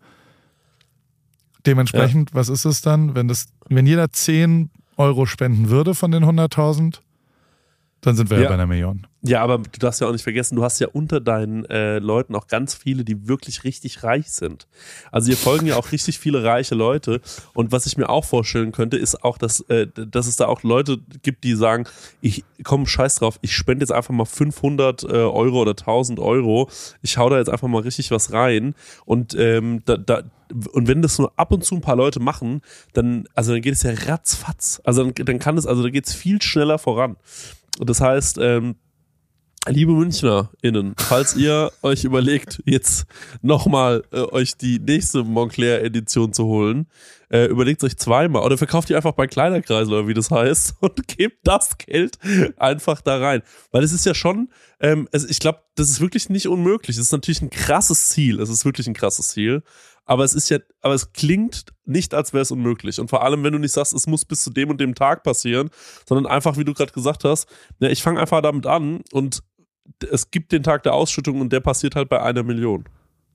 [SPEAKER 1] Dementsprechend, was ist es dann, wenn das, wenn jeder zehn Euro spenden würde von den hunderttausend, dann sind wir ja
[SPEAKER 4] Ja.
[SPEAKER 1] bei einer Million.
[SPEAKER 4] Ja, aber du darfst ja auch nicht vergessen, du hast ja unter deinen äh, Leuten auch ganz viele, die wirklich richtig reich sind. Also hier folgen ja auch richtig viele reiche Leute. Und was ich mir auch vorstellen könnte, ist auch, dass, äh, dass es da auch Leute gibt, die sagen, ich komm, scheiß drauf, ich spende jetzt einfach mal fünfhundert äh, Euro oder tausend Euro. Ich hau da jetzt einfach mal richtig was rein. Und ähm, da, da und wenn das nur ab und zu ein paar Leute machen, dann, also dann geht es ja ratzfatz. Also dann, dann kann es, also da geht es viel schneller voran. Und das heißt, ähm, liebe MünchnerInnen, falls ihr euch überlegt, jetzt nochmal äh, euch die nächste Moncler-Edition zu holen, äh, überlegt euch zweimal oder verkauft die einfach bei Kleiderkreisel oder wie das heißt und gebt das Geld einfach da rein. Weil es ist ja schon, ähm, also ich glaube, das ist wirklich nicht unmöglich. Es ist natürlich ein krasses Ziel. Es ist wirklich ein krasses Ziel. Aber es ist ja, aber es klingt nicht, als wäre es unmöglich. Und vor allem, wenn du nicht sagst, es muss bis zu dem und dem Tag passieren, sondern einfach, wie du gerade gesagt hast, ne, ich fange einfach damit an und es gibt den Tag der Ausschüttung und der passiert halt bei einer Million.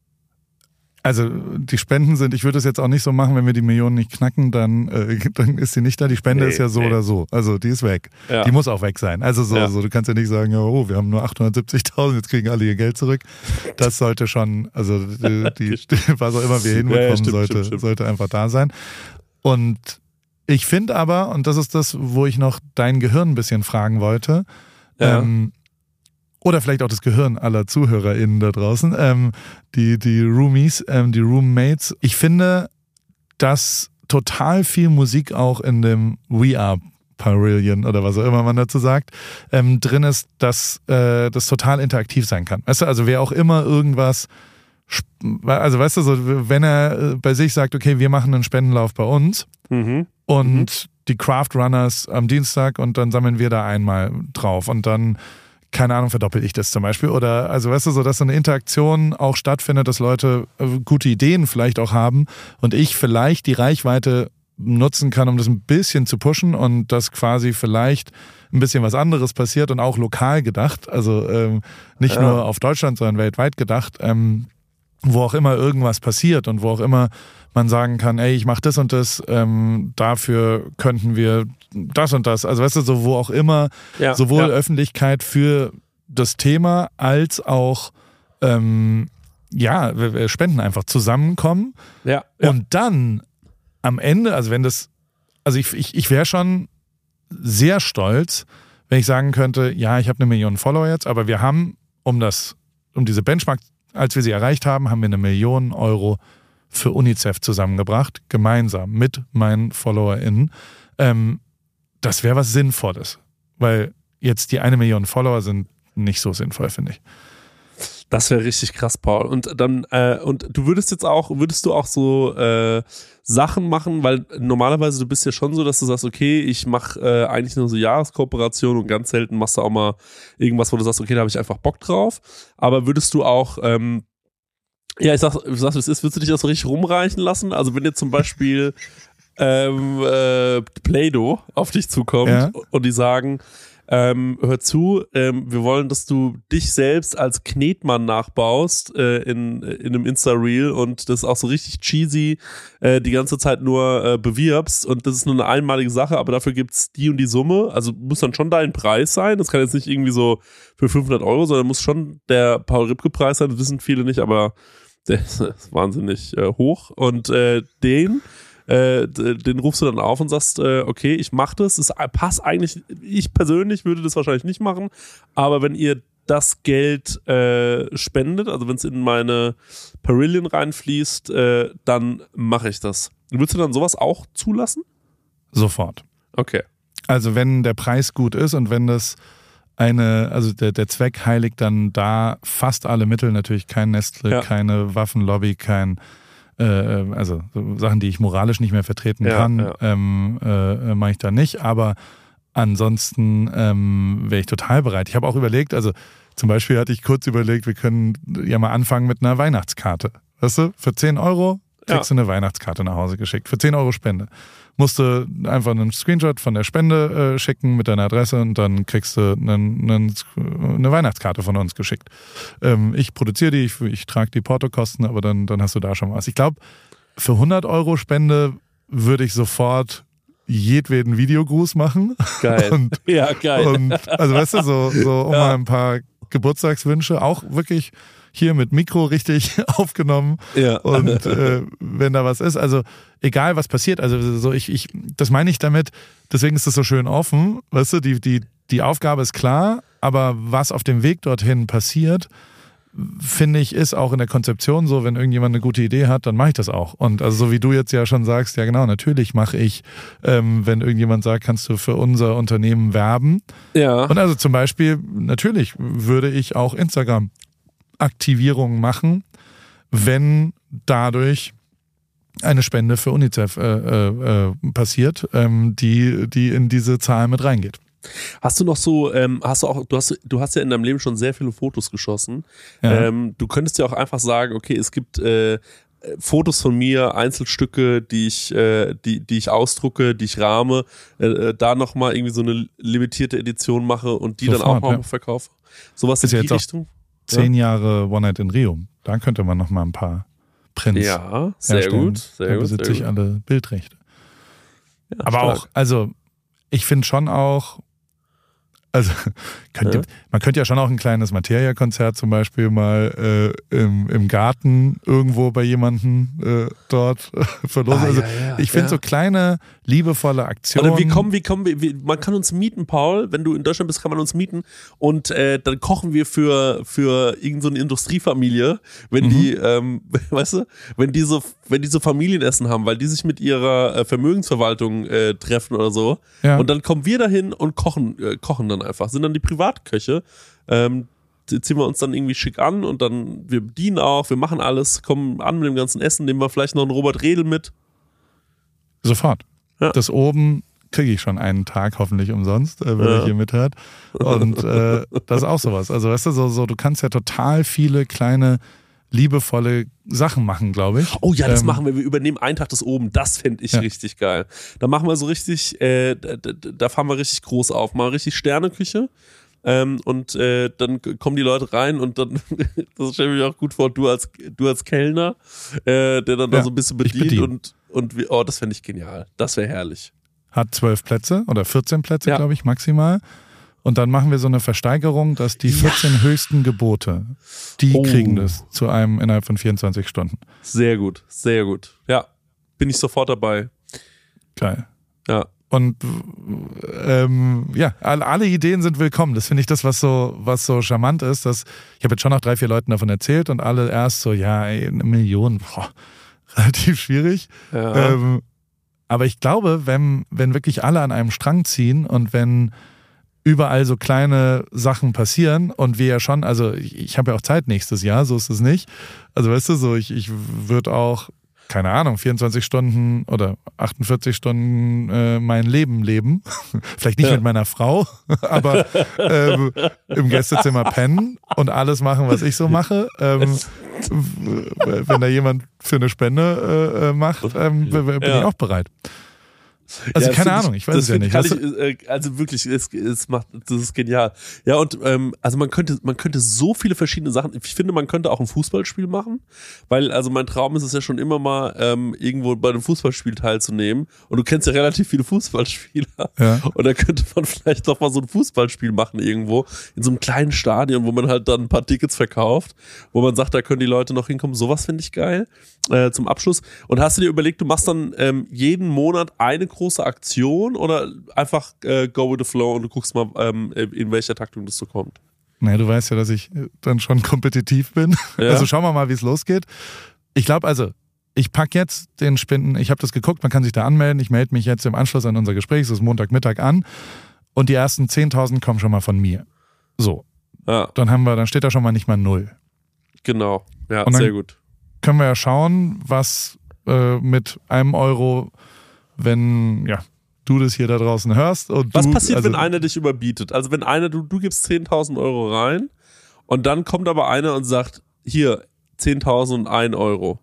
[SPEAKER 1] Also die Spenden sind, ich würde es jetzt auch nicht so machen, wenn wir die Millionen nicht knacken, dann, äh, dann ist sie nicht da. Die Spende
[SPEAKER 4] Nee,
[SPEAKER 1] ist ja so
[SPEAKER 4] nee.
[SPEAKER 1] oder so. Also die ist weg.
[SPEAKER 4] Ja.
[SPEAKER 1] Die muss auch weg sein. Also so,
[SPEAKER 4] Ja.
[SPEAKER 1] so, du kannst ja nicht sagen, ja, oh, wir haben nur achthundertsiebzigtausend, jetzt kriegen alle ihr Geld zurück. Das sollte schon, also die, die, was auch immer wir hinbekommen,
[SPEAKER 4] Ja, ja, stimmt,
[SPEAKER 1] sollte,
[SPEAKER 4] stimmt, stimmt.
[SPEAKER 1] sollte einfach da sein. Und ich finde aber, und das ist das, wo ich noch dein Gehirn ein bisschen fragen wollte,
[SPEAKER 4] Ja.
[SPEAKER 1] ähm, oder vielleicht auch das Gehirn aller ZuhörerInnen da draußen, ähm, die, die Roomies, ähm, die Roommates. Ich finde, dass total viel Musik auch in dem We Are Pavilion oder was auch immer man dazu sagt, ähm, drin ist, dass äh, das total interaktiv sein kann. Weißt du, also wer auch immer irgendwas, sp- also weißt du, so, wenn er äh, bei sich sagt, okay, wir machen einen Spendenlauf bei uns
[SPEAKER 4] Mhm.
[SPEAKER 1] und die Craft Runners am Dienstag und dann sammeln wir da einmal drauf und dann keine Ahnung, verdoppel ich das zum Beispiel. Oder, also weißt du, so, dass so eine Interaktion auch stattfindet, dass Leute äh, gute Ideen vielleicht auch haben und ich vielleicht die Reichweite nutzen kann, um das ein bisschen zu pushen und dass quasi vielleicht ein bisschen was anderes passiert und auch lokal gedacht, also ähm, nicht
[SPEAKER 4] Ja.
[SPEAKER 1] nur auf Deutschland, sondern weltweit gedacht, ähm, wo auch immer irgendwas passiert und wo auch immer man sagen kann, ey, ich mache das und das, ähm, dafür könnten wir das und das. Also weißt du, so wo auch immer
[SPEAKER 4] Ja,
[SPEAKER 1] sowohl
[SPEAKER 4] ja.
[SPEAKER 1] Öffentlichkeit für das Thema als auch ähm, ja, Spenden einfach zusammenkommen.
[SPEAKER 4] Ja, ja.
[SPEAKER 1] Und dann am Ende, also wenn das, also ich, ich, ich wäre schon sehr stolz, wenn ich sagen könnte, ja, ich habe eine Million Follower jetzt, aber wir haben, um das, um diese Benchmark, als wir sie erreicht haben, haben wir eine Million Euro für UNICEF zusammengebracht, gemeinsam mit meinen FollowerInnen. Ähm, das wäre was Sinnvolles, weil jetzt die eine Million Follower sind nicht so sinnvoll, finde ich.
[SPEAKER 4] Das wäre richtig krass, Paul. Und dann, äh, und du würdest jetzt auch, würdest du auch so äh, Sachen machen, weil normalerweise du bist ja schon so, dass du sagst, okay, ich mache äh, eigentlich nur so Jahreskooperationen und ganz selten machst du auch mal irgendwas, wo du sagst, okay, da habe ich einfach Bock drauf. Aber würdest du auch, ähm, ja, ich sag, ich sag, wie es ist, würdest du dich das so richtig rumreichen lassen? Also wenn jetzt zum Beispiel ähm, äh, Play-Doh auf dich zukommt
[SPEAKER 1] Ja.
[SPEAKER 4] und die sagen, Ähm, hör zu, ähm, wir wollen, dass du dich selbst als Knetmann nachbaust äh, in, in einem Insta-Reel und das auch so richtig cheesy äh, die ganze Zeit nur äh, bewirbst und das ist nur eine einmalige Sache, aber dafür gibt's die und die Summe, also muss dann schon dein Preis sein, das kann jetzt nicht irgendwie so für fünfhundert Euro, sondern muss schon der Paul-Ripke-Preis sein, das wissen viele nicht, aber der ist wahnsinnig äh, hoch und äh, den Äh, den rufst du dann auf und sagst, äh, okay, ich mach das, es passt eigentlich, ich persönlich würde das wahrscheinlich nicht machen, aber wenn ihr das Geld äh, spendet, also wenn es in meine Pavilion reinfließt, äh, dann mache ich das. Würdest du dann sowas auch zulassen?
[SPEAKER 1] Sofort.
[SPEAKER 4] Okay.
[SPEAKER 1] Also wenn der Preis gut ist und wenn das eine, also der, der Zweck heiligt dann da fast alle Mittel, natürlich kein Nestle,
[SPEAKER 4] Ja.
[SPEAKER 1] keine Waffenlobby, kein Äh, also so Sachen, die ich moralisch nicht mehr vertreten
[SPEAKER 4] Ja,
[SPEAKER 1] kann,
[SPEAKER 4] ja.
[SPEAKER 1] ähm, äh, mache ich da nicht. Aber ansonsten ähm, wäre ich total bereit. Ich habe auch überlegt, also zum Beispiel hatte ich kurz überlegt, wir können ja mal anfangen mit einer Weihnachtskarte. Weißt du, für zehn Euro kriegst
[SPEAKER 4] Ja.
[SPEAKER 1] du eine Weihnachtskarte nach Hause geschickt. Für zehn Euro Spende. Musst du einfach einen Screenshot von der Spende äh, schicken mit deiner Adresse und dann kriegst du einen, einen, eine Weihnachtskarte von uns geschickt. Ähm, ich produziere die, ich, ich trage die Portokosten, aber dann, dann hast du da schon was. Ich glaube, für hundert Euro Spende würde ich sofort jedweden Videogruß machen.
[SPEAKER 4] Geil.
[SPEAKER 1] Und,
[SPEAKER 4] ja, geil.
[SPEAKER 1] und also weißt du, so, so um
[SPEAKER 4] Ja.
[SPEAKER 1] mal ein paar Geburtstagswünsche, auch wirklich hier mit Mikro richtig aufgenommen.
[SPEAKER 4] Ja.
[SPEAKER 1] Und äh, wenn da was ist, also egal was passiert, also so ich, ich, das meine ich damit, deswegen ist das so schön offen, weißt du, die, die, die Aufgabe ist klar, aber was auf dem Weg dorthin passiert, finde ich, ist auch in der Konzeption so, wenn irgendjemand eine gute Idee hat, dann mache ich das auch. Und also so wie du jetzt ja schon sagst, ja genau, natürlich mache ich, ähm, wenn irgendjemand sagt, kannst du für unser Unternehmen werben.
[SPEAKER 4] ja.
[SPEAKER 1] Und also zum Beispiel, natürlich würde ich auch Instagram-Aktivierungen machen, wenn dadurch eine Spende für UNICEF äh, äh, passiert, ähm, die, die in diese Zahl mit reingeht.
[SPEAKER 4] Hast du noch so, ähm, hast du auch, du hast, du hast ja in deinem Leben schon sehr viele Fotos geschossen.
[SPEAKER 1] Ja.
[SPEAKER 4] Ähm, du könntest ja auch einfach sagen, okay, es gibt äh, Fotos von mir, Einzelstücke, die ich, äh, die, die ich ausdrucke, die ich rahme, äh, da nochmal irgendwie so eine limitierte Edition mache und die
[SPEAKER 1] Sofort,
[SPEAKER 4] dann auch mal
[SPEAKER 1] ja.
[SPEAKER 4] verkaufe. Sowas
[SPEAKER 1] Ist
[SPEAKER 4] in
[SPEAKER 1] ja
[SPEAKER 4] die
[SPEAKER 1] jetzt auch
[SPEAKER 4] Richtung.
[SPEAKER 1] Zehn Jahre One Night in Rio. Da könnte man noch mal ein paar Prints
[SPEAKER 4] Ja, sehr
[SPEAKER 1] herstellen.
[SPEAKER 4] gut, sehr
[SPEAKER 1] da
[SPEAKER 4] gut.
[SPEAKER 1] besitze
[SPEAKER 4] Sehr
[SPEAKER 1] ich
[SPEAKER 4] gut.
[SPEAKER 1] alle Bildrechte.
[SPEAKER 4] Ja,
[SPEAKER 1] Aber
[SPEAKER 4] stark.
[SPEAKER 1] auch, also ich finde schon auch, also könnte,
[SPEAKER 4] Ja.
[SPEAKER 1] man könnte ja schon auch ein kleines Materia-Konzert zum Beispiel mal äh, im, im Garten irgendwo bei jemandem äh, dort verlosen.
[SPEAKER 4] Ah,
[SPEAKER 1] also
[SPEAKER 4] ja, ja,
[SPEAKER 1] ich finde
[SPEAKER 4] ja.
[SPEAKER 1] so kleine, liebevolle Aktionen.
[SPEAKER 4] Oder wir kommen, wir kommen, wir, wir, man kann uns mieten, Paul. Wenn du in Deutschland bist, kann man uns mieten. Und äh, dann kochen wir für für irgendeine so eine Industriefamilie, wenn
[SPEAKER 1] Mhm.
[SPEAKER 4] die, ähm, weißt du, wenn die so, wenn die so Familienessen haben, weil die sich mit ihrer äh, Vermögensverwaltung äh, treffen oder so.
[SPEAKER 1] Ja.
[SPEAKER 4] Und dann kommen wir dahin und kochen, äh, kochen dann einfach. Sind dann die Privatköche. Ähm, die ziehen wir uns dann irgendwie schick an und dann, wir bedienen auch, wir machen alles, kommen an mit dem ganzen Essen, nehmen wir vielleicht noch einen Robert Redl mit.
[SPEAKER 1] Sofort.
[SPEAKER 4] Ja.
[SPEAKER 1] Das oben kriege ich schon einen Tag hoffentlich umsonst, äh, wenn
[SPEAKER 4] Ja.
[SPEAKER 1] ihr hier mithört. Und äh, das ist auch sowas. Also weißt du, so, so, du kannst ja total viele kleine, liebevolle Sachen machen, glaube ich.
[SPEAKER 4] Oh ja, das
[SPEAKER 1] Ähm,
[SPEAKER 4] machen wir. Wir übernehmen einen Tag das oben. Das fände ich
[SPEAKER 1] Ja.
[SPEAKER 4] richtig geil. Da machen wir so richtig, äh, da, da, da fahren wir richtig groß auf. Mal richtig Sterneküche. Ähm, und äh, dann kommen die Leute rein und dann, das stelle ich mir auch gut vor, du als, du als Kellner, äh, der dann da
[SPEAKER 1] Ja,
[SPEAKER 4] so ein bisschen
[SPEAKER 1] ich
[SPEAKER 4] bedient
[SPEAKER 1] bediene.
[SPEAKER 4] und, und wir, oh, das fände ich genial. Das wäre herrlich.
[SPEAKER 1] Hat zwölf Plätze oder vierzehn Plätze,
[SPEAKER 4] Ja.
[SPEAKER 1] glaube ich, maximal. Und dann machen wir so eine Versteigerung, dass die vierzehn höchsten Gebote, die
[SPEAKER 4] Oh.
[SPEAKER 1] kriegen das zu einem innerhalb von vierundzwanzig Stunden.
[SPEAKER 4] Sehr gut, sehr gut. Ja, bin ich sofort dabei.
[SPEAKER 1] Geil.
[SPEAKER 4] Ja.
[SPEAKER 1] Und ähm, ja, alle, alle Ideen sind willkommen. Das finde ich das, was so, was so charmant ist. Dass, ich habe jetzt schon noch drei, vier Leuten davon erzählt und alle erst so, ja, ey, eine Million, boah, relativ schwierig.
[SPEAKER 4] Ja.
[SPEAKER 1] Ähm, aber ich glaube, wenn, wenn wirklich alle an einem Strang ziehen und wenn überall so kleine Sachen passieren und wir ja schon, also ich, ich habe ja auch Zeit nächstes Jahr, so ist es nicht. Also weißt du, so ich, ich würde auch, keine Ahnung, vierundzwanzig Stunden oder achtundvierzig Stunden äh, mein Leben leben. Vielleicht nicht
[SPEAKER 4] Ja.
[SPEAKER 1] mit meiner Frau, aber ähm, im Gästezimmer pennen und alles machen, was ich so mache. Ähm, w- wenn da jemand für eine Spende äh, äh, macht, ähm, b- b- bin
[SPEAKER 4] Ja.
[SPEAKER 1] ich auch bereit. Also
[SPEAKER 4] Ja,
[SPEAKER 1] keine
[SPEAKER 4] find
[SPEAKER 1] Ahnung, ich weiß
[SPEAKER 4] das
[SPEAKER 1] es ja
[SPEAKER 4] find-
[SPEAKER 1] nicht.
[SPEAKER 4] Kann
[SPEAKER 1] Hast
[SPEAKER 4] ich, äh, also wirklich, es, es macht, das ist genial. Ja, und ähm, also man könnte, man könnte so viele verschiedene Sachen. Ich finde, man könnte auch ein Fußballspiel machen, weil also mein Traum ist es ja schon immer mal ähm, irgendwo bei einem Fußballspiel teilzunehmen. Und du kennst ja relativ viele Fußballspieler.
[SPEAKER 1] Ja.
[SPEAKER 4] Und da könnte man vielleicht doch mal so ein Fußballspiel machen irgendwo in so einem kleinen Stadion, wo man halt dann ein paar Tickets verkauft, wo man sagt, da können die Leute noch hinkommen. Sowas finde ich geil. Äh, zum Abschluss. Und hast du dir überlegt, du machst dann ähm, jeden Monat eine große Aktion oder einfach äh, go with the flow und du guckst mal, ähm, in welcher Taktung das so kommt?
[SPEAKER 1] Naja, du weißt ja, dass ich dann schon kompetitiv bin.
[SPEAKER 4] Ja.
[SPEAKER 1] Also schauen wir mal, wie es losgeht. Ich glaube also, ich packe jetzt den Spenden, ich habe das geguckt, man kann sich da anmelden. Ich melde mich jetzt im Anschluss an unser Gespräch, es ist Montagmittag an und die ersten zehntausend kommen schon mal von mir. So,
[SPEAKER 4] Ja,
[SPEAKER 1] dann haben wir, dann steht da schon mal nicht mal null.
[SPEAKER 4] genau. Ja,
[SPEAKER 1] Und dann-
[SPEAKER 4] sehr gut.
[SPEAKER 1] Können wir ja schauen, was äh, mit einem Euro, wenn ja, du das hier da draußen hörst. Und
[SPEAKER 4] Was
[SPEAKER 1] du,
[SPEAKER 4] passiert,
[SPEAKER 1] also,
[SPEAKER 4] wenn einer dich überbietet? Also wenn einer, du, du gibst zehntausend Euro rein und dann kommt aber einer und sagt, hier, zehntausend und ein Euro.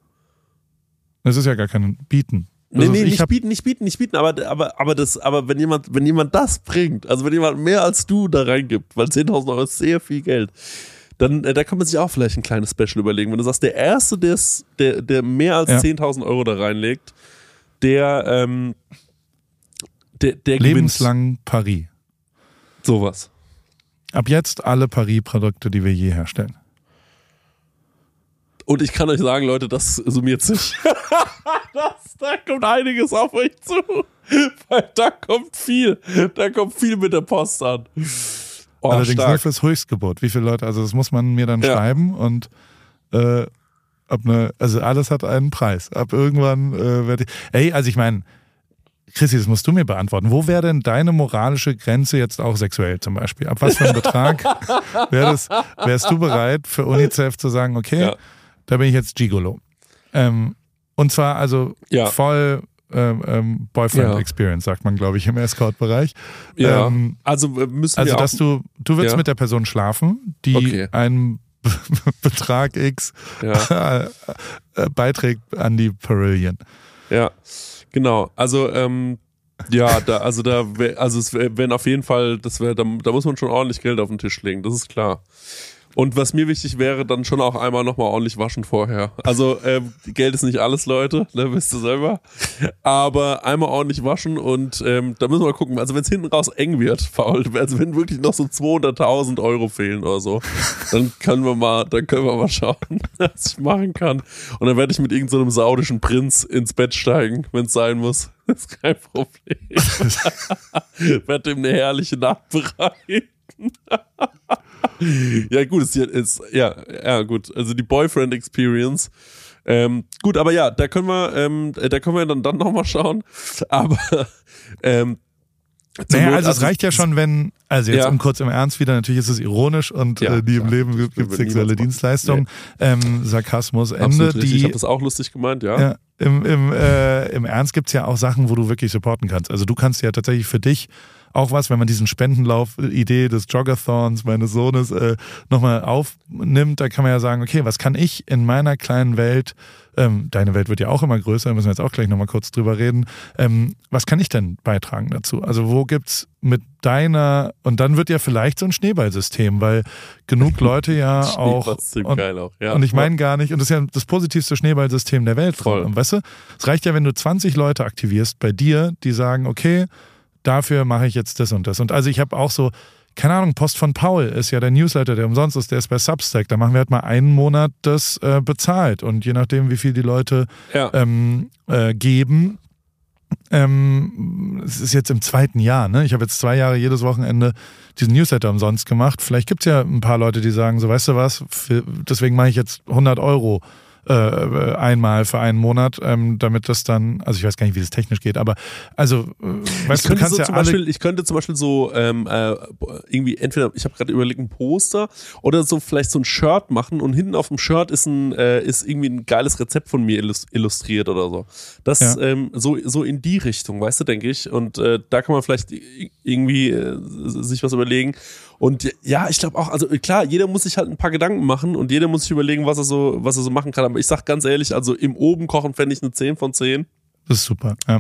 [SPEAKER 1] Das ist ja gar kein Bieten. Das
[SPEAKER 4] Nee,
[SPEAKER 1] ist,
[SPEAKER 4] nee,
[SPEAKER 1] ich
[SPEAKER 4] nicht
[SPEAKER 1] hab,
[SPEAKER 4] bieten, nicht bieten, nicht bieten, aber, aber, aber das, aber wenn jemand, wenn jemand das bringt, also wenn jemand mehr als du da reingibt, weil zehntausend Euro ist sehr viel Geld, dann, äh, da kann man sich auch vielleicht ein kleines Special überlegen. Wenn du sagst, der Erste, der's, der, der mehr als
[SPEAKER 1] Ja.
[SPEAKER 4] zehntausend Euro da reinlegt, der, ähm, der, der gewinnt
[SPEAKER 1] lebenslang Paris.
[SPEAKER 4] sowas.
[SPEAKER 1] Ab jetzt alle Paris-Produkte, die wir je herstellen.
[SPEAKER 4] Und ich kann euch sagen, Leute, das summiert sich. das, da kommt einiges auf euch zu. Weil da kommt viel. Da kommt viel mit der Post an. Oh,
[SPEAKER 1] Allerdings nur
[SPEAKER 4] stark.
[SPEAKER 1] fürs Höchstgebot. Wie viele Leute, also das muss man mir dann
[SPEAKER 4] Ja.
[SPEAKER 1] schreiben und äh, ab ne, also alles hat einen Preis. Ab irgendwann äh, werde ich. Ey, also ich meine, Chrissy, das musst du mir beantworten. Wo wäre denn deine moralische Grenze jetzt auch sexuell zum Beispiel? Ab was für einem Betrag wär das, wärst du bereit für UNICEF zu sagen, okay,
[SPEAKER 4] Ja.
[SPEAKER 1] da bin ich jetzt Gigolo. Ähm, und zwar also
[SPEAKER 4] Ja.
[SPEAKER 1] voll ähm, ähm, Boyfriend
[SPEAKER 4] Ja.
[SPEAKER 1] Experience, sagt man, glaube ich, im Escort-Bereich.
[SPEAKER 4] Ja.
[SPEAKER 1] Ähm,
[SPEAKER 4] also äh, müssen
[SPEAKER 1] Also,
[SPEAKER 4] wir auch,
[SPEAKER 1] dass du, du willst
[SPEAKER 4] Ja.
[SPEAKER 1] mit der Person schlafen, die
[SPEAKER 4] Okay.
[SPEAKER 1] einen Betrag X
[SPEAKER 4] Ja.
[SPEAKER 1] beiträgt an die Perillion.
[SPEAKER 4] Ja, genau. Also, ähm, ja, da, also da, wär, also es wären auf jeden Fall, das wäre, da, da muss man schon ordentlich Geld auf den Tisch legen, das ist klar. Und was mir wichtig wäre, dann schon auch einmal nochmal ordentlich waschen vorher. Also ähm, Geld ist nicht alles, Leute, ne, wisst ihr selber. Aber einmal ordentlich waschen und ähm, da müssen wir mal gucken. Also wenn es hinten raus eng wird, faul, also wenn wirklich noch so zweihunderttausend Euro fehlen oder so, dann können wir mal, dann können wir mal schauen, was ich machen kann. Und dann werde ich mit irgendeinem so saudischen Prinz ins Bett steigen, wenn es sein muss. Das ist kein Problem. Ich werde ihm eine herrliche Nacht bereiten. Ja, gut, ist, ist ja, ja, gut. Also die Boyfriend Experience. Ähm, gut, aber ja, da können wir, ähm, da können wir dann, dann nochmal schauen. Aber, ähm,
[SPEAKER 1] naja,
[SPEAKER 4] Not,
[SPEAKER 1] also es reicht ja schon, wenn, also jetzt
[SPEAKER 4] ja.
[SPEAKER 1] um kurz im Ernst wieder, natürlich ist es ironisch und
[SPEAKER 4] ja,
[SPEAKER 1] äh, die im
[SPEAKER 4] ja,
[SPEAKER 1] Leben gibt es sexuelle Dienstleistungen, nee. ähm, Sarkasmus, Ende.
[SPEAKER 4] Absolut richtig.
[SPEAKER 1] Die,
[SPEAKER 4] ich habe das auch lustig gemeint, ja.
[SPEAKER 1] ja im, im, äh, im Ernst gibt es ja auch Sachen, wo du wirklich supporten kannst. Also du kannst ja tatsächlich für dich auch was, wenn man diesen Spendenlauf-Idee des Joggathons meines Sohnes äh, nochmal aufnimmt, da kann man ja sagen, okay, was kann ich in meiner kleinen Welt, ähm, deine Welt wird ja auch immer größer, da müssen wir jetzt auch gleich nochmal kurz drüber reden, ähm, was kann ich denn beitragen dazu? Also wo gibt's mit deiner, und dann wird ja vielleicht so ein Schneeballsystem, weil genug Leute ja auch, und,
[SPEAKER 4] geil auch ja.
[SPEAKER 1] und ich meine gar nicht, und das ist ja das positivste Schneeballsystem der Welt.
[SPEAKER 4] Voll.
[SPEAKER 1] Und weißt du, es reicht ja, wenn du zwanzig Leute aktivierst bei dir, die sagen, okay, dafür mache ich jetzt das und das. Und also ich habe auch so, keine Ahnung, Post von Paul ist ja der Newsletter, der umsonst ist, der ist bei Substack. Da machen wir halt mal einen Monat das äh, bezahlt. Und je nachdem, wie viel die Leute
[SPEAKER 4] ja.
[SPEAKER 1] ähm, äh, geben, ähm, es ist jetzt im zweiten Jahr, ne? Ich habe jetzt zwei Jahre jedes Wochenende diesen Newsletter umsonst gemacht. Vielleicht gibt es ja ein paar Leute, die sagen, so weißt du was, für, deswegen mache ich jetzt hundert Euro Äh, einmal für einen Monat, ähm, damit das dann, also ich weiß gar nicht, wie das technisch geht, aber also, äh, weißt
[SPEAKER 4] ich
[SPEAKER 1] du, du kannst
[SPEAKER 4] so
[SPEAKER 1] ja
[SPEAKER 4] zum
[SPEAKER 1] alle...
[SPEAKER 4] Beispiel, ich könnte zum Beispiel so ähm, äh, irgendwie entweder, ich habe gerade überlegt, ein Poster oder so vielleicht so ein Shirt machen und hinten auf dem Shirt ist ein äh, ist irgendwie ein geiles Rezept von mir illustriert oder so. Das
[SPEAKER 1] ja.
[SPEAKER 4] ähm, so so in die Richtung, weißt du, denke ich. Und äh, da kann man vielleicht irgendwie äh, sich was überlegen. Und ja, ich glaube auch, also klar, jeder muss sich halt ein paar Gedanken machen und jeder muss sich überlegen, was er so, was er so machen kann. Aber ich sag ganz ehrlich, also im Oben kochen fände ich eine zehn von zehn.
[SPEAKER 1] Das ist super, ja.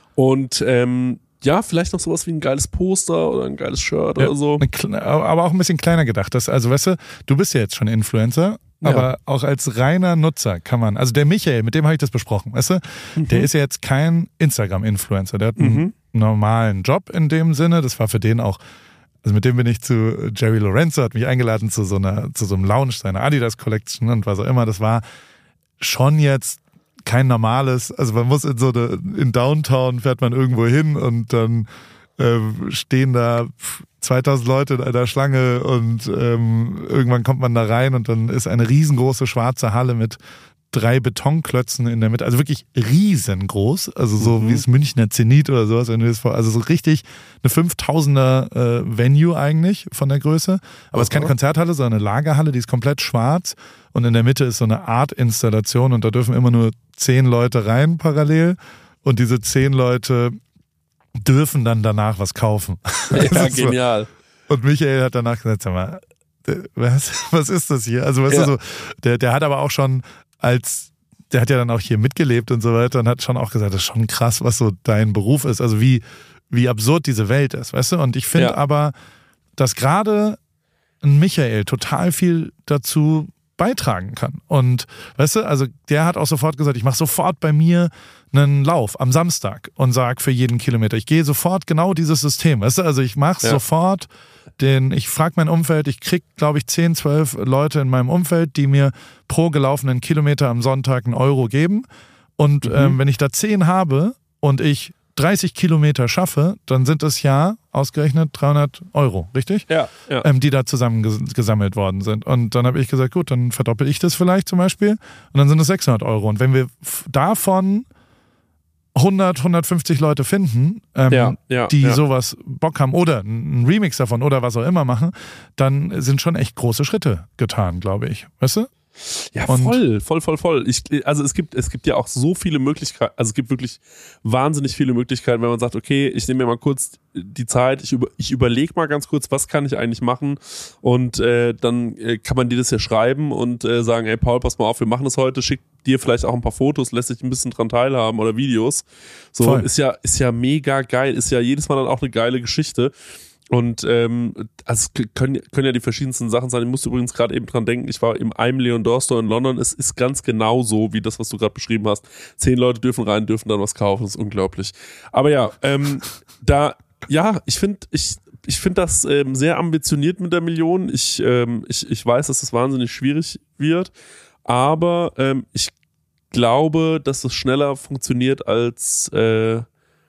[SPEAKER 4] Und ähm, ja, vielleicht noch sowas wie ein geiles Poster oder ein geiles Shirt ja, oder so.
[SPEAKER 1] Aber auch ein bisschen kleiner gedacht. Das, also weißt du, du bist ja jetzt schon Influencer, ja. aber auch als reiner Nutzer kann man, also der Michael, mit dem habe ich das besprochen, weißt du, mhm. der ist ja jetzt kein Instagram-Influencer, der hat einen mhm. normalen Job in dem Sinne, das war für den auch. Also mit dem bin ich zu Jerry Lorenzo, hat mich eingeladen zu so einer, zu so einem Lounge seiner Adidas Collection und was auch immer. Das war schon jetzt kein normales, also man muss in so eine, in Downtown fährt man irgendwo hin und dann äh, stehen da zweitausend Leute in einer Schlange und ähm, irgendwann kommt man da rein und dann ist eine riesengroße schwarze Halle mit drei Betonklötzen in der Mitte, also wirklich riesengroß, also so mhm. wie das Münchner Zenit oder sowas, wenn du das vor, also so richtig eine fünftausender äh, Venue eigentlich von der Größe, aber es ist keine Konzerthalle, sondern eine Lagerhalle, die ist komplett schwarz und in der Mitte ist so eine Art Installation und da dürfen immer nur zehn Leute rein parallel und diese zehn Leute dürfen dann danach was kaufen.
[SPEAKER 4] Ja, genial.
[SPEAKER 1] So. Und Michael hat danach gesagt, sag mal, was, was ist das hier? Also weißt ja. du so, der, der hat aber auch schon als, der hat ja dann auch hier mitgelebt und so weiter und hat schon auch gesagt, das ist schon krass, was so dein Beruf ist, also wie, wie absurd diese Welt ist, weißt du? Und ich finde ja. aber, dass gerade ein Michael total viel dazu beitragen kann. Und weißt du, also der hat auch sofort gesagt, ich mache sofort bei mir einen Lauf am Samstag und sag für jeden Kilometer, ich gehe sofort genau dieses System, weißt du, also ich mache ja. sofort den, ich frage mein Umfeld, ich krieg, glaube ich, zehn, zwölf Leute in meinem Umfeld, die mir pro gelaufenen Kilometer am Sonntag einen Euro geben und mhm. ähm, wenn ich da zehn habe und ich dreißig Kilometer schaffe, dann sind es ja ausgerechnet dreihundert Euro, richtig?
[SPEAKER 4] Ja. ja.
[SPEAKER 1] Ähm, die da zusammen ges- gesammelt worden sind. Und dann habe ich gesagt, gut, dann verdoppel ich das vielleicht zum Beispiel und dann sind es sechshundert Euro. Und wenn wir f- davon hundert, hundertfünfzig Leute finden, ähm,
[SPEAKER 4] ja, ja,
[SPEAKER 1] die
[SPEAKER 4] ja.
[SPEAKER 1] sowas Bock haben oder einen Remix davon oder was auch immer machen, dann sind schon echt große Schritte getan, glaube ich. Weißt du?
[SPEAKER 4] Ja,
[SPEAKER 1] Und
[SPEAKER 4] voll, voll, voll, voll. Ich, also es gibt, es gibt ja auch so viele Möglichkeiten, also es gibt wirklich wahnsinnig viele Möglichkeiten, wenn man sagt, okay, ich nehme mir mal kurz die Zeit, ich, über, ich überlege mal ganz kurz, was kann ich eigentlich machen und äh, dann äh, kann man dir das ja schreiben und äh, sagen, ey Paul, pass mal auf, wir machen das heute, schick dir vielleicht auch ein paar Fotos, lässt dich ein bisschen dran teilhaben oder Videos. So,
[SPEAKER 1] Voll.
[SPEAKER 4] ist ja, ist ja mega geil, ist ja jedes Mal dann auch eine geile Geschichte. Und ähm, also es können, können ja die verschiedensten Sachen sein. Ich musste übrigens gerade eben dran denken, ich war im einem Leon Door Store in London. Es ist ganz genau so, wie das, was du gerade beschrieben hast. Zehn Leute dürfen rein, dürfen dann was kaufen. Das ist unglaublich. Aber ja, ähm, da, ja, ich finde, ich, ich finde das ähm, sehr ambitioniert mit der Million. Ich, ähm, ich, ich weiß, dass das wahnsinnig schwierig wird. Aber ähm, ich glaube, dass es schneller funktioniert als äh,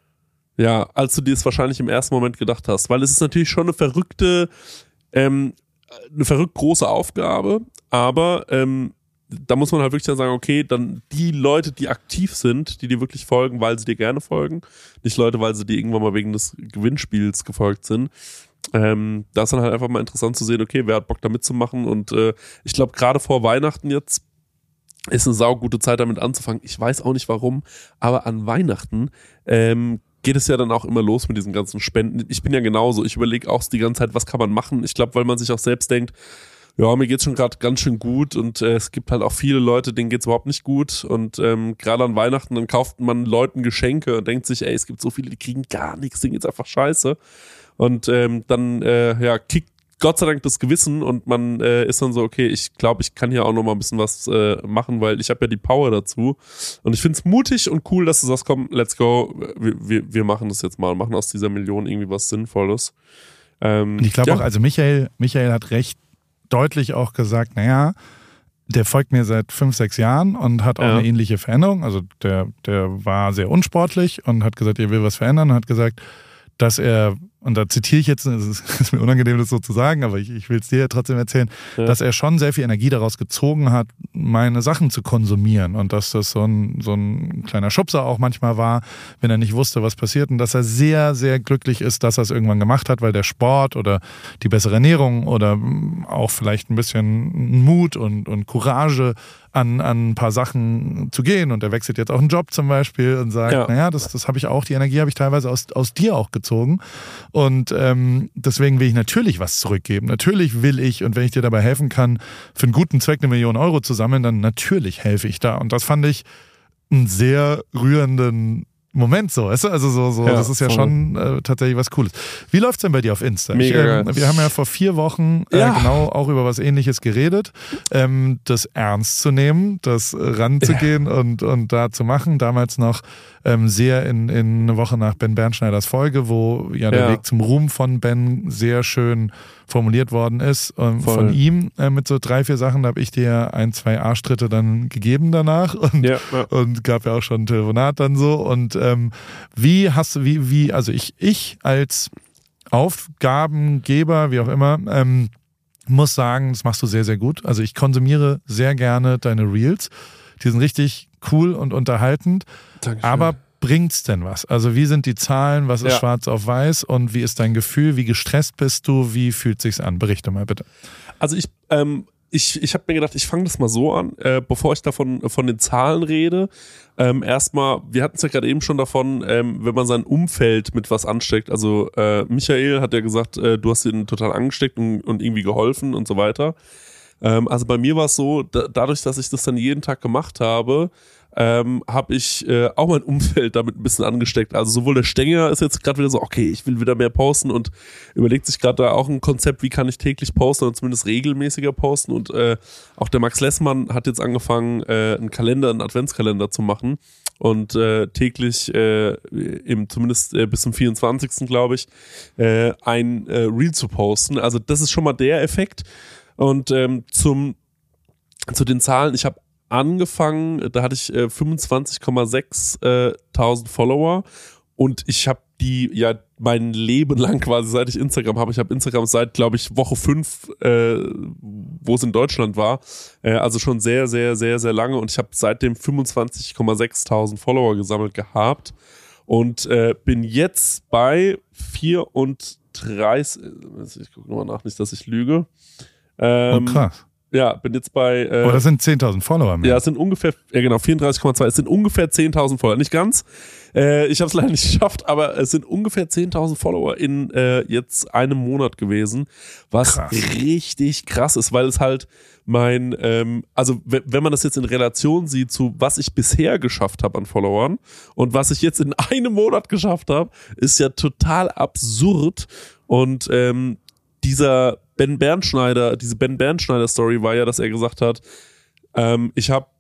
[SPEAKER 4] Ja, als du dir es wahrscheinlich im ersten Moment gedacht hast. Weil es ist natürlich schon eine verrückte, ähm, eine verrückt große Aufgabe, aber ähm, da muss man halt wirklich dann sagen, okay, dann die Leute, die aktiv sind, die dir wirklich folgen, weil sie dir gerne folgen, nicht Leute, weil sie dir irgendwann mal wegen des Gewinnspiels gefolgt sind. Ähm, da ist dann halt einfach mal interessant zu sehen, okay, wer hat Bock da mitzumachen und äh, ich glaube, gerade vor Weihnachten jetzt ist eine saugute Zeit damit anzufangen. Ich weiß auch nicht warum, aber an Weihnachten ähm, geht es ja dann auch immer los mit diesen ganzen Spenden. Ich bin ja genauso, ich überlege auch die ganze Zeit, was kann man machen. Ich glaube, weil man sich auch selbst denkt, ja, mir geht's schon gerade ganz schön gut und äh, es gibt halt auch viele Leute, denen geht's überhaupt nicht gut und ähm, gerade an Weihnachten, dann kauft man Leuten Geschenke und denkt sich, ey, es gibt so viele, die kriegen gar nichts, denen geht's einfach scheiße und ähm, dann, äh, ja, kickt Gott sei Dank das Gewissen und man äh, ist dann so, okay, ich glaube, ich kann hier auch noch mal ein bisschen was äh, machen, weil ich habe ja die Power dazu und ich finde es mutig und cool, dass du sagst, komm, let's go, wir, wir, wir machen das jetzt mal, machen aus dieser Million irgendwie was Sinnvolles. Ähm,
[SPEAKER 1] Und ich glaube
[SPEAKER 4] ja.
[SPEAKER 1] auch, also Michael, Michael hat recht deutlich auch gesagt, naja, der folgt mir seit fünf, sechs Jahren und hat auch
[SPEAKER 4] Ja.
[SPEAKER 1] eine ähnliche Veränderung. Also der, der war sehr unsportlich und hat gesagt, er will was verändern und hat gesagt, dass er, und da zitiere ich jetzt, es ist, ist mir unangenehm, das so zu sagen, aber ich, ich will es dir ja trotzdem erzählen,
[SPEAKER 4] Ja.
[SPEAKER 1] dass er schon sehr viel Energie daraus gezogen hat, meine Sachen zu konsumieren und dass das so ein, so ein kleiner Schubser auch manchmal war, wenn er nicht wusste, was passiert und dass er sehr, sehr glücklich ist, dass er es irgendwann gemacht hat, weil der Sport oder die bessere Ernährung oder auch vielleicht ein bisschen Mut und, und Courage an, an ein paar Sachen zu gehen und er wechselt jetzt auch einen Job zum Beispiel und sagt,
[SPEAKER 4] Ja.
[SPEAKER 1] naja, das, das habe ich auch, die Energie habe ich teilweise aus, aus dir auch gezogen und ähm, deswegen will ich natürlich was zurückgeben. Natürlich will ich und wenn ich dir dabei helfen kann, für einen guten Zweck eine Million Euro zu sammeln, dann natürlich helfe ich da und das fand ich einen sehr rührenden Moment so, weißt du? Also so, so
[SPEAKER 4] Ja,
[SPEAKER 1] das ist ja
[SPEAKER 4] voll.
[SPEAKER 1] schon äh, tatsächlich was Cooles. Wie läuft's denn bei dir auf Insta?
[SPEAKER 4] Mega
[SPEAKER 1] ich, ähm,
[SPEAKER 4] geil.
[SPEAKER 1] wir haben ja vor vier Wochen äh,
[SPEAKER 4] Ja.
[SPEAKER 1] genau auch über was Ähnliches geredet, ähm, das ernst zu nehmen, das äh, ranzugehen und, und da zu machen. Damals noch ähm, sehr in, in eine Woche nach Ben Bernschneiders Folge, wo ja der
[SPEAKER 4] Ja.
[SPEAKER 1] Weg zum Ruhm von Ben sehr schön formuliert worden ist ähm,
[SPEAKER 4] Voll.
[SPEAKER 1] von ihm äh, mit so drei, vier Sachen. Da habe ich dir ein, zwei Arschtritte dann gegeben danach und,
[SPEAKER 4] Ja, ja.
[SPEAKER 1] und gab ja auch schon ein Telefonat dann so. Und ähm, wie hast du, wie, wie, also ich, ich als Aufgabengeber, wie auch immer, ähm, muss sagen, das machst du sehr, sehr gut. Also ich konsumiere sehr gerne deine Reels. Die sind richtig cool und unterhaltend.
[SPEAKER 4] Dankeschön.
[SPEAKER 1] Aber bringt's denn was? Also wie sind die Zahlen? Was ist
[SPEAKER 4] Ja.
[SPEAKER 1] schwarz auf weiß? Und wie ist dein Gefühl? Wie gestresst bist du? Wie fühlt sich's an? Berichte mal bitte.
[SPEAKER 4] Also ich, ähm, ich, ich habe mir gedacht, ich fange das mal so an, äh, bevor ich davon von den Zahlen rede. Ähm, erstmal, wir hatten es ja gerade eben schon davon, ähm, wenn man sein Umfeld mit was ansteckt. Also äh, Michael hat ja gesagt, äh, du hast ihn total angesteckt und, und irgendwie geholfen und so weiter. Ähm, also bei mir war es so, da, dadurch, dass ich das dann jeden Tag gemacht habe, ähm, habe ich äh, auch mein Umfeld damit ein bisschen angesteckt. Also sowohl der Stenger ist jetzt gerade wieder so, okay, ich will wieder mehr posten und überlegt sich gerade da auch ein Konzept, wie kann ich täglich posten oder zumindest regelmäßiger posten. Und äh, auch der Max Lessmann hat jetzt angefangen, äh, einen Kalender, einen Adventskalender zu machen und äh, täglich äh, im, zumindest äh, bis zum vierundzwanzigsten glaube ich, äh, ein äh, Reel zu posten. Also das ist schon mal der Effekt. Und ähm, zum zu den Zahlen, ich habe angefangen, da hatte ich äh, fünfundzwanzig Komma sechs äh, tausend Follower und ich habe die ja mein Leben lang quasi, seit ich Instagram habe, ich habe Instagram seit, glaube ich, Woche fünf, äh, wo es in Deutschland war, äh, also schon sehr, sehr, sehr, sehr lange und ich habe seitdem fünfundzwanzig Komma sechs tausend Follower gesammelt gehabt und äh, bin jetzt bei vierunddreißig, ich gucke nochmal nach, nicht, dass ich lüge. Ähm,
[SPEAKER 1] Oh krass.
[SPEAKER 4] Ja, bin jetzt bei... Äh,
[SPEAKER 1] Aber das sind zehntausend Follower mehr.
[SPEAKER 4] Ja, es sind ungefähr, ja genau, vierunddreißig Komma zwei. Es sind ungefähr zehntausend Follower. Nicht ganz. Äh, ich habe es leider nicht geschafft, aber es sind ungefähr zehntausend Follower in äh, jetzt einem Monat gewesen. Was
[SPEAKER 1] krass.
[SPEAKER 4] Richtig krass ist, weil es halt mein, ähm, also w- wenn man das jetzt in Relation sieht zu was ich bisher geschafft habe an Followern und was ich jetzt in einem Monat geschafft habe, ist ja total absurd. Und ähm, dieser Ben Bernschneider, diese Ben Bernschneider Story war ja, dass er gesagt hat, ähm, ich habe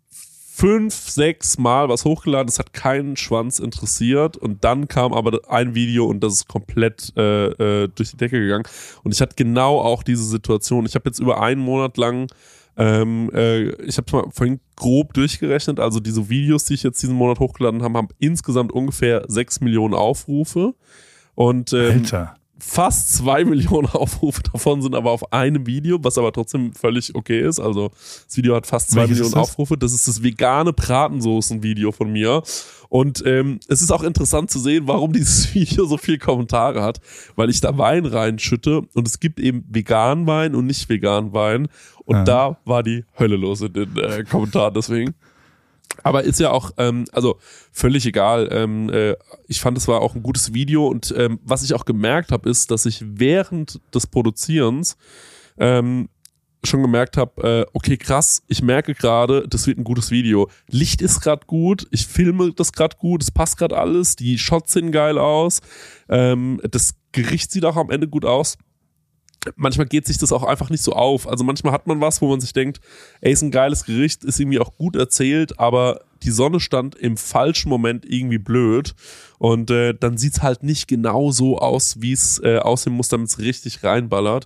[SPEAKER 4] fünf, sechs Mal was hochgeladen, das hat keinen Schwanz interessiert und dann kam aber ein Video und das ist komplett äh, äh, durch die Decke gegangen und ich hatte genau auch diese Situation. Ich habe jetzt über einen Monat lang, ähm, äh, ich habe es mal vorhin grob durchgerechnet, also diese Videos, die ich jetzt diesen Monat hochgeladen habe, haben insgesamt ungefähr sechs Millionen Aufrufe und ähm,
[SPEAKER 1] Alter.
[SPEAKER 4] fast zwei Millionen Aufrufe davon sind aber auf einem Video, was aber trotzdem völlig okay ist. Also das Video hat fast zwei
[SPEAKER 1] Welches
[SPEAKER 4] Millionen
[SPEAKER 1] ist das?
[SPEAKER 4] Aufrufe. Das ist das vegane Bratensoßen-Video von mir. Und ähm, es ist auch interessant zu sehen, warum dieses Video so viele Kommentare hat, weil ich da Wein reinschütte und es gibt eben veganen Wein und nicht veganen Wein. Und
[SPEAKER 1] Ah.
[SPEAKER 4] da war die Hölle los in den äh, Kommentaren deswegen. Aber ist ja auch, ähm, also völlig egal. Ähm, äh, ich fand, es war auch ein gutes Video und ähm, was ich auch gemerkt habe, ist, dass ich während des Produzierens ähm, schon gemerkt habe, äh, okay, krass, ich merke gerade, das wird ein gutes Video. Licht ist gerade gut, ich filme das gerade gut, es passt gerade alles, die Shots sehen geil aus, ähm, das Gericht sieht auch am Ende gut aus. Manchmal geht sich das auch einfach nicht so auf. Also manchmal hat man was, wo man sich denkt, ey, ist ein geiles Gericht, ist irgendwie auch gut erzählt, aber die Sonne stand im falschen Moment irgendwie blöd und äh, dann sieht's halt nicht genau so aus, wie es äh, aussehen muss, damit es richtig reinballert.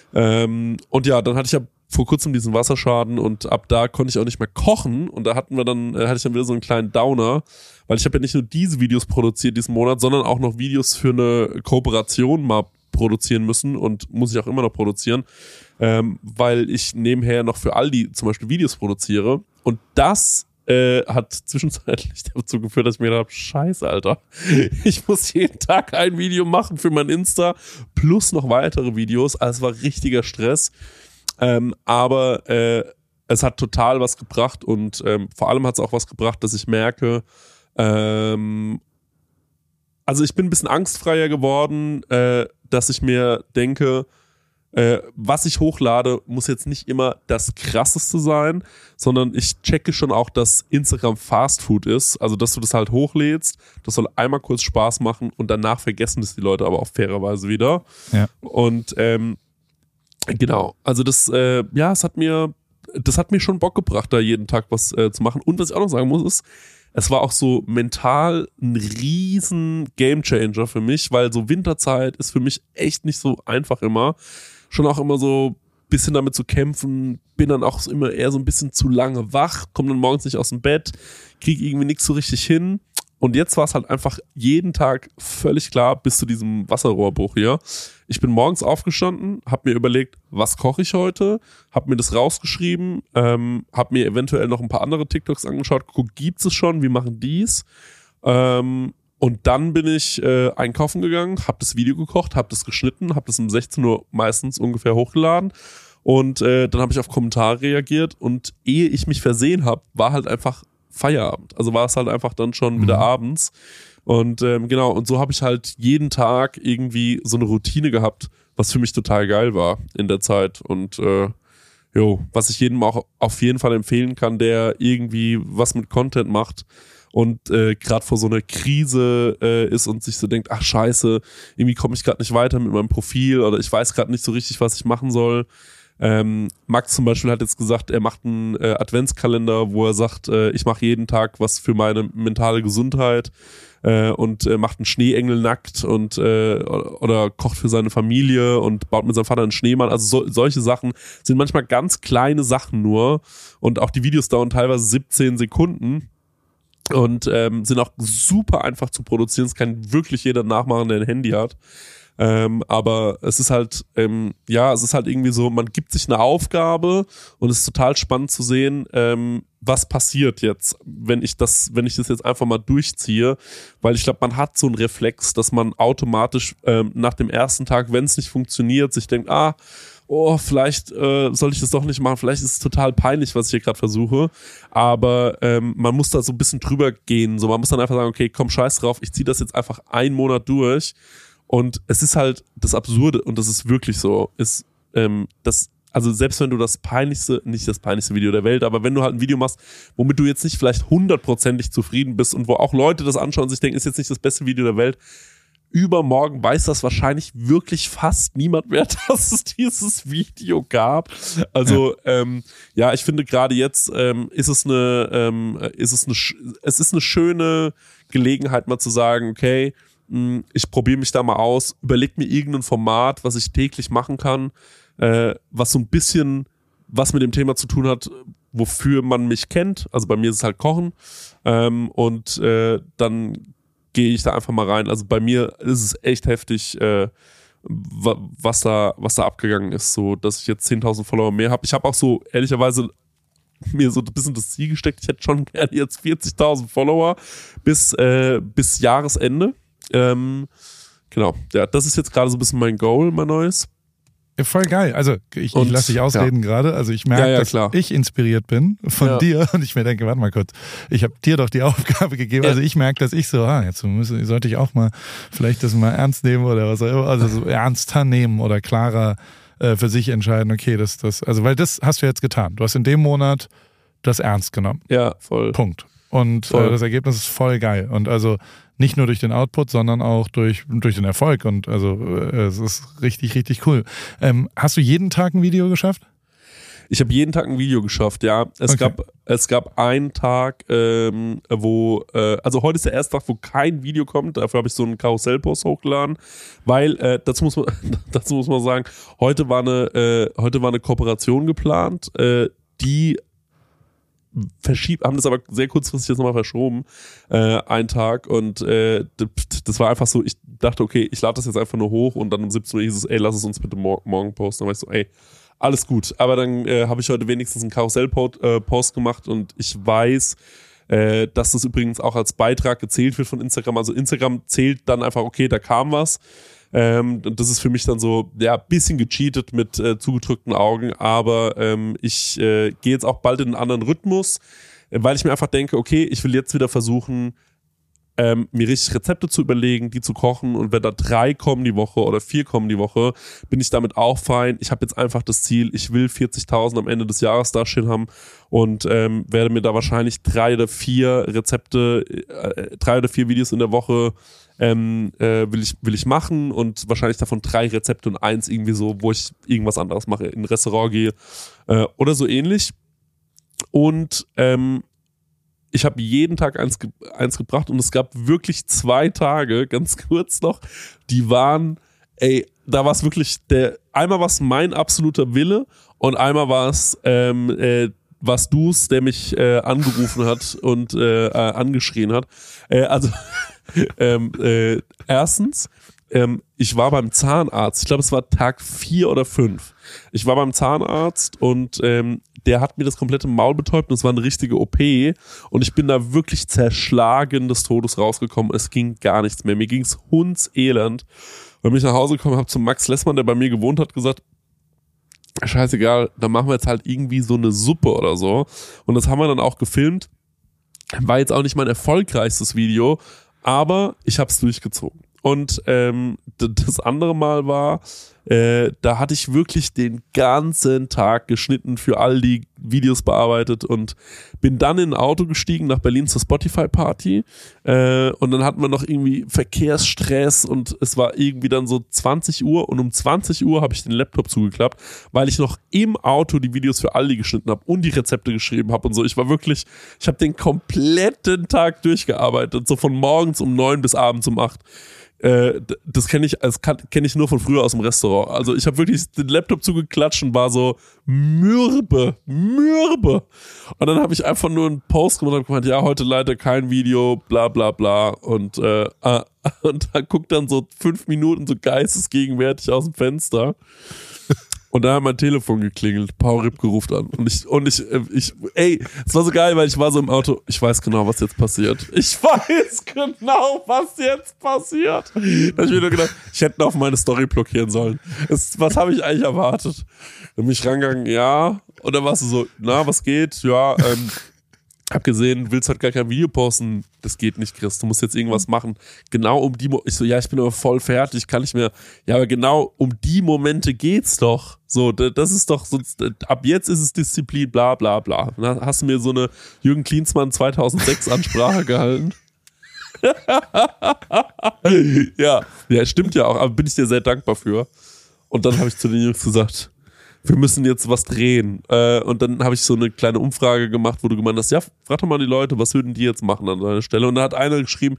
[SPEAKER 4] Ähm, und ja, dann hatte ich ja vor kurzem diesen Wasserschaden und ab da konnte ich auch nicht mehr kochen und da hatten wir dann, äh, hatte ich dann wieder so einen kleinen Downer, weil ich habe ja nicht nur diese Videos produziert diesen Monat, sondern auch noch Videos für eine Kooperation mal produzieren müssen und muss ich auch immer noch produzieren, ähm, weil ich nebenher noch für Aldi zum Beispiel Videos produziere und das äh, hat zwischenzeitlich dazu geführt, dass ich mir gedacht habe, scheiße, Alter, ich muss jeden Tag ein Video machen für mein Insta plus noch weitere Videos, also es war richtiger Stress, ähm, aber äh, es hat total was gebracht und ähm, vor allem hat es auch was gebracht, dass ich merke, ähm, also ich bin ein bisschen angstfreier geworden, äh, dass ich mir denke, äh, was ich hochlade, muss jetzt nicht immer das Krasseste sein, sondern ich checke schon auch, dass Instagram Fastfood ist, also dass du das halt hochlädst, das soll einmal kurz Spaß machen und danach vergessen das die Leute aber auch fairerweise wieder.
[SPEAKER 1] Ja.
[SPEAKER 4] Und ähm, genau, also das, äh, ja, es hat mir, das hat mir schon Bock gebracht, da jeden Tag was äh, zu machen. Und was ich auch noch sagen muss, ist, es war auch so mental ein riesen Gamechanger für mich, weil so Winterzeit ist für mich echt nicht so einfach immer. Schon auch immer so ein bisschen damit zu kämpfen, bin dann auch immer eher so ein bisschen zu lange wach, komme dann morgens nicht aus dem Bett, kriege irgendwie nichts so richtig hin. Und jetzt war es halt einfach jeden Tag völlig klar, bis zu diesem Wasserrohrbruch hier. Ich bin morgens aufgestanden, habe mir überlegt, was koche ich heute, habe mir das rausgeschrieben, ähm, habe mir eventuell noch ein paar andere TikToks angeschaut, guck, gibt's es schon, wie machen die's? Ähm, und dann bin ich äh, einkaufen gegangen, habe das Video gekocht, habe das geschnitten, habe das um sechzehn Uhr meistens ungefähr hochgeladen und äh, dann habe ich auf Kommentare reagiert und ehe ich mich versehen habe, war halt einfach Feierabend. Also war es halt einfach dann schon wieder
[SPEAKER 1] Mhm.
[SPEAKER 4] abends. Und ähm, genau, und so habe ich halt jeden Tag irgendwie so eine Routine gehabt, was für mich total geil war in der Zeit. Und äh, jo, was ich jedem auch auf jeden Fall empfehlen kann, der irgendwie was mit Content macht und äh, gerade vor so einer Krise äh, ist und sich so denkt, ach scheiße, irgendwie komme ich gerade nicht weiter mit meinem Profil oder ich weiß gerade nicht so richtig, was ich machen soll. Ähm, Max zum Beispiel hat jetzt gesagt, er macht einen äh, Adventskalender, wo er sagt, äh, ich mache jeden Tag was für meine mentale Gesundheit äh, und äh, macht einen Schneeengel nackt und äh, oder, oder kocht für seine Familie und baut mit seinem Vater einen Schneemann. Also so, solche Sachen sind manchmal ganz kleine Sachen nur und auch die Videos dauern teilweise siebzehn Sekunden. Und ähm, sind auch super einfach zu produzieren. Es kann wirklich jeder nachmachen, der ein Handy hat. Ähm, aber es ist halt, ähm, ja, es ist halt irgendwie so, man gibt sich eine Aufgabe und es ist total spannend zu sehen, ähm, was passiert jetzt, wenn ich das, wenn ich das jetzt einfach mal durchziehe, weil ich glaube, man hat so einen Reflex, dass man automatisch ähm, nach dem ersten Tag, wenn es nicht funktioniert, sich denkt, ah, oh, vielleicht äh, sollte ich das doch nicht machen, vielleicht ist es total peinlich, was ich hier gerade versuche, aber ähm, man muss da so ein bisschen drüber gehen, so man muss dann einfach sagen, okay, komm, scheiß drauf, ich ziehe das jetzt einfach einen Monat durch und es ist halt das Absurde und das ist wirklich so, ist ähm, das, also selbst wenn du das peinlichste, nicht das peinlichste Video der Welt, aber wenn du halt ein Video machst, womit du jetzt nicht vielleicht hundertprozentig zufrieden bist und wo auch Leute das anschauen und sich denken, ist jetzt nicht das beste Video der Welt, übermorgen weiß das wahrscheinlich wirklich fast niemand mehr, dass es dieses Video gab. Also ja, ähm, ja ich finde gerade jetzt ähm, ist es eine, ähm, ist es eine, es ist eine schöne Gelegenheit mal zu sagen, okay, mh, ich probiere mich da mal aus, überleg mir irgendein Format, was ich täglich machen kann, äh, was so ein bisschen was mit dem Thema zu tun hat, wofür man mich kennt. Also bei mir ist es halt Kochen ähm, und äh, dann gehe ich da einfach mal rein. Also bei mir ist es echt heftig, äh, was da was da abgegangen ist, so dass ich jetzt zehntausend Follower mehr habe. Ich habe auch so ehrlicherweise mir so ein bisschen das Ziel gesteckt, ich hätte schon gerne jetzt vierzigtausend Follower bis, äh, bis Jahresende. Ähm, genau, ja, das ist jetzt gerade so ein bisschen mein Goal, mein neues.
[SPEAKER 1] Ja, voll geil. Also ich, ich lasse dich ausreden ja. gerade. Also ich merke, ja, ja, dass klar. ich inspiriert bin von ja. dir und ich mir denke, warte mal kurz, ich habe dir doch die Aufgabe gegeben. Ja. Also ich merke, dass ich so, ah, jetzt müssen, sollte ich auch mal vielleicht das mal ernst nehmen oder was auch immer, also so ernster nehmen oder klarer äh, für sich entscheiden, okay, das, das, also weil das hast du jetzt getan. Du hast in dem Monat das ernst genommen.
[SPEAKER 4] Ja, voll.
[SPEAKER 1] Punkt. Und äh, das Ergebnis ist voll geil. Und also nicht nur durch den Output, sondern auch durch, durch den Erfolg. Und also äh, es ist richtig, richtig cool. Ähm, hast du jeden Tag ein Video geschafft?
[SPEAKER 4] Ich habe jeden Tag ein Video geschafft, ja. Es, okay. gab, es gab einen Tag, ähm, wo, äh, also heute ist der erste Tag, wo kein Video kommt. Dafür habe ich so einen Karussellpost hochgeladen. Weil, äh, dazu, muss man, dazu muss man sagen, heute war eine, äh, heute war eine Kooperation geplant, äh, die verschiebt, haben das aber sehr kurzfristig jetzt nochmal verschoben, äh, einen Tag und äh, das war einfach so, ich dachte, okay, ich lade das jetzt einfach nur hoch und dann um siebzehn Uhr hieß es, ey, lass es uns bitte mor- morgen posten. Dann war ich so, ey, alles gut, aber dann äh, habe ich heute wenigstens einen Karussell-Post äh, Post gemacht und ich weiß, äh, dass das übrigens auch als Beitrag gezählt wird von Instagram, also Instagram zählt dann einfach, okay, da kam was. Ähm, und das ist für mich dann so, ja, bisschen gecheatet mit äh, zugedrückten Augen, aber ähm, ich äh, gehe jetzt auch bald in einen anderen Rhythmus, äh, weil ich mir einfach denke, okay, ich will jetzt wieder versuchen, ähm, mir richtig Rezepte zu überlegen, die zu kochen und wenn da drei kommen die Woche oder vier kommen die Woche, bin ich damit auch fein. Ich habe jetzt einfach das Ziel, ich will vierzigtausend am Ende des Jahres da stehen haben und ähm, werde mir da wahrscheinlich drei oder vier Rezepte, äh, drei oder vier Videos in der Woche Ähm, äh, will ich will ich machen und wahrscheinlich davon drei Rezepte und eins irgendwie so, wo ich irgendwas anderes mache, in ein Restaurant gehe äh, oder so ähnlich. Und ähm, ich habe jeden Tag eins, ge- eins gebracht und es gab wirklich zwei Tage, ganz kurz noch, die waren, ey, da war es wirklich, der einmal war es mein absoluter Wille und einmal war es ähm, äh, was du's, der mich äh, angerufen hat und äh, äh, angeschrien hat. Äh, also ähm, äh, erstens, ähm, ich war beim Zahnarzt. Ich glaube, es war Tag vier oder fünf. Ich war beim Zahnarzt und ähm, der hat mir das komplette Maul betäubt und es war eine richtige O P und ich bin da wirklich zerschlagen des Todes rausgekommen. Es ging gar nichts mehr. Mir ging's hundselend. Wenn ich nach Hause gekommen habe zum Max Lessmann, der bei mir gewohnt hat, gesagt, scheißegal, dann machen wir jetzt halt irgendwie so eine Suppe oder so. Und das haben wir dann auch gefilmt. War jetzt auch nicht mein erfolgreichstes Video, aber ich habe es durchgezogen. Und ähm, das andere Mal war, äh, da hatte ich wirklich den ganzen Tag geschnitten, für all die Videos bearbeitet und bin dann in ein Auto gestiegen nach Berlin zur Spotify-Party äh, und dann hatten wir noch irgendwie Verkehrsstress und es war irgendwie dann so zwanzig Uhr und um zwanzig Uhr habe ich den Laptop zugeklappt, weil ich noch im Auto die Videos für Aldi geschnitten habe und die Rezepte geschrieben habe und so. Ich war wirklich, ich habe den kompletten Tag durchgearbeitet, so von morgens um neun bis abends um acht. Äh, das kenne ich, das kenne ich nur von früher aus dem Restaurant. Also ich habe wirklich den Laptop zugeklatscht und war so mürbe, mürbe. Und dann habe ich einfach nur einen Post gemacht und gemeint, ja, heute leider kein Video, bla bla bla. Und, äh, äh, und da guckt dann so fünf Minuten so geistesgegenwärtig aus dem Fenster. Und da hat mein Telefon geklingelt. Paul Ripke ruft an. Und ich, und ich, ich, ey, es war so geil, weil ich war so im Auto. Ich weiß genau, was jetzt passiert. Ich weiß genau, was jetzt passiert. Da hab ich mir nur gedacht, ich hätte auf meine Story blockieren sollen. Es, was habe ich eigentlich erwartet? Dann bin ich rangegangen, ja. Und dann warst du so, na, was geht? Ja, ähm, hab gesehen, du willst halt gar kein Video posten. Das geht nicht, Chris. Du musst jetzt irgendwas machen. Genau um die Mo- Ich so, ja, ich bin aber voll fertig, kann nicht mehr. Ja, aber genau um die Momente geht's doch. So, das ist doch, sonst, ab jetzt ist es Disziplin, bla, bla, bla. Dann hast du mir so eine Jürgen Klinsmann zweitausendsechs Ansprache gehalten. ja, ja, stimmt ja auch, aber bin ich dir sehr dankbar für. Und dann habe ich zu den Jungs gesagt, wir müssen jetzt was drehen. Äh, und dann habe ich so eine kleine Umfrage gemacht, wo du gemeint hast, ja, frag doch mal die Leute, was würden die jetzt machen an deiner Stelle? Und da hat einer geschrieben,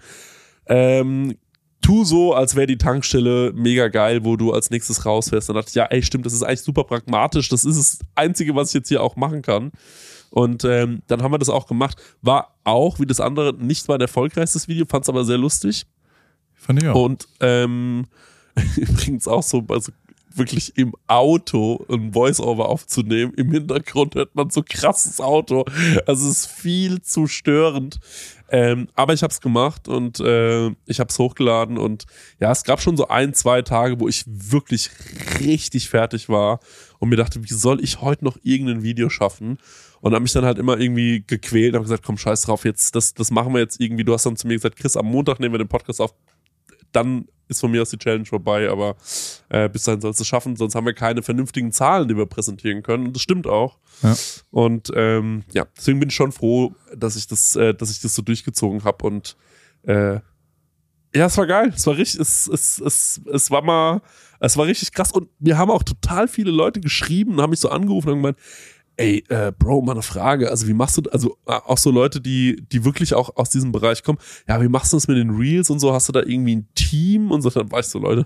[SPEAKER 4] ähm, tu so, als wäre die Tankstelle mega geil, wo du als nächstes rausfährst. Dann dachte ich, ja, ey, stimmt, das ist eigentlich super pragmatisch. Das ist das Einzige, was ich jetzt hier auch machen kann. Und ähm, dann haben wir das auch gemacht. War auch, wie das andere, nicht mein erfolgreichstes Video, fand es aber sehr lustig.
[SPEAKER 1] Fand ich auch.
[SPEAKER 4] Und ähm, übrigens auch so, also wirklich im Auto ein Voice-Over aufzunehmen. Im Hintergrund hört man so krasses Auto. Also es ist viel zu störend. Ähm, aber ich habe es gemacht und äh, ich habe es hochgeladen und ja, es gab schon so ein, zwei Tage, wo ich wirklich richtig fertig war und mir dachte, wie soll ich heute noch irgendein Video schaffen? Und habe mich dann halt immer irgendwie gequält und habe gesagt, komm, scheiß drauf, jetzt das, das machen wir jetzt irgendwie. Du hast dann zu mir gesagt, Chris, am Montag nehmen wir den Podcast auf. Dann ist von mir aus die Challenge vorbei, aber äh, bis dahin sollst du es schaffen, sonst haben wir keine vernünftigen Zahlen, die wir präsentieren können. Und das stimmt auch.
[SPEAKER 1] Ja.
[SPEAKER 4] Und ähm, ja, deswegen bin ich schon froh, dass ich das, äh, dass ich das so durchgezogen habe. Und äh, ja, es war geil. Es war richtig, es, es, es, es war mal, es war richtig krass. Und mir haben auch total viele Leute geschrieben und haben mich so angerufen und gemeint, ey, äh, Bro, mal eine Frage, also wie machst du, also auch so Leute, die die wirklich auch aus diesem Bereich kommen, ja, wie machst du das mit den Reels und so, hast du da irgendwie ein Team und so, dann weißt du, Leute,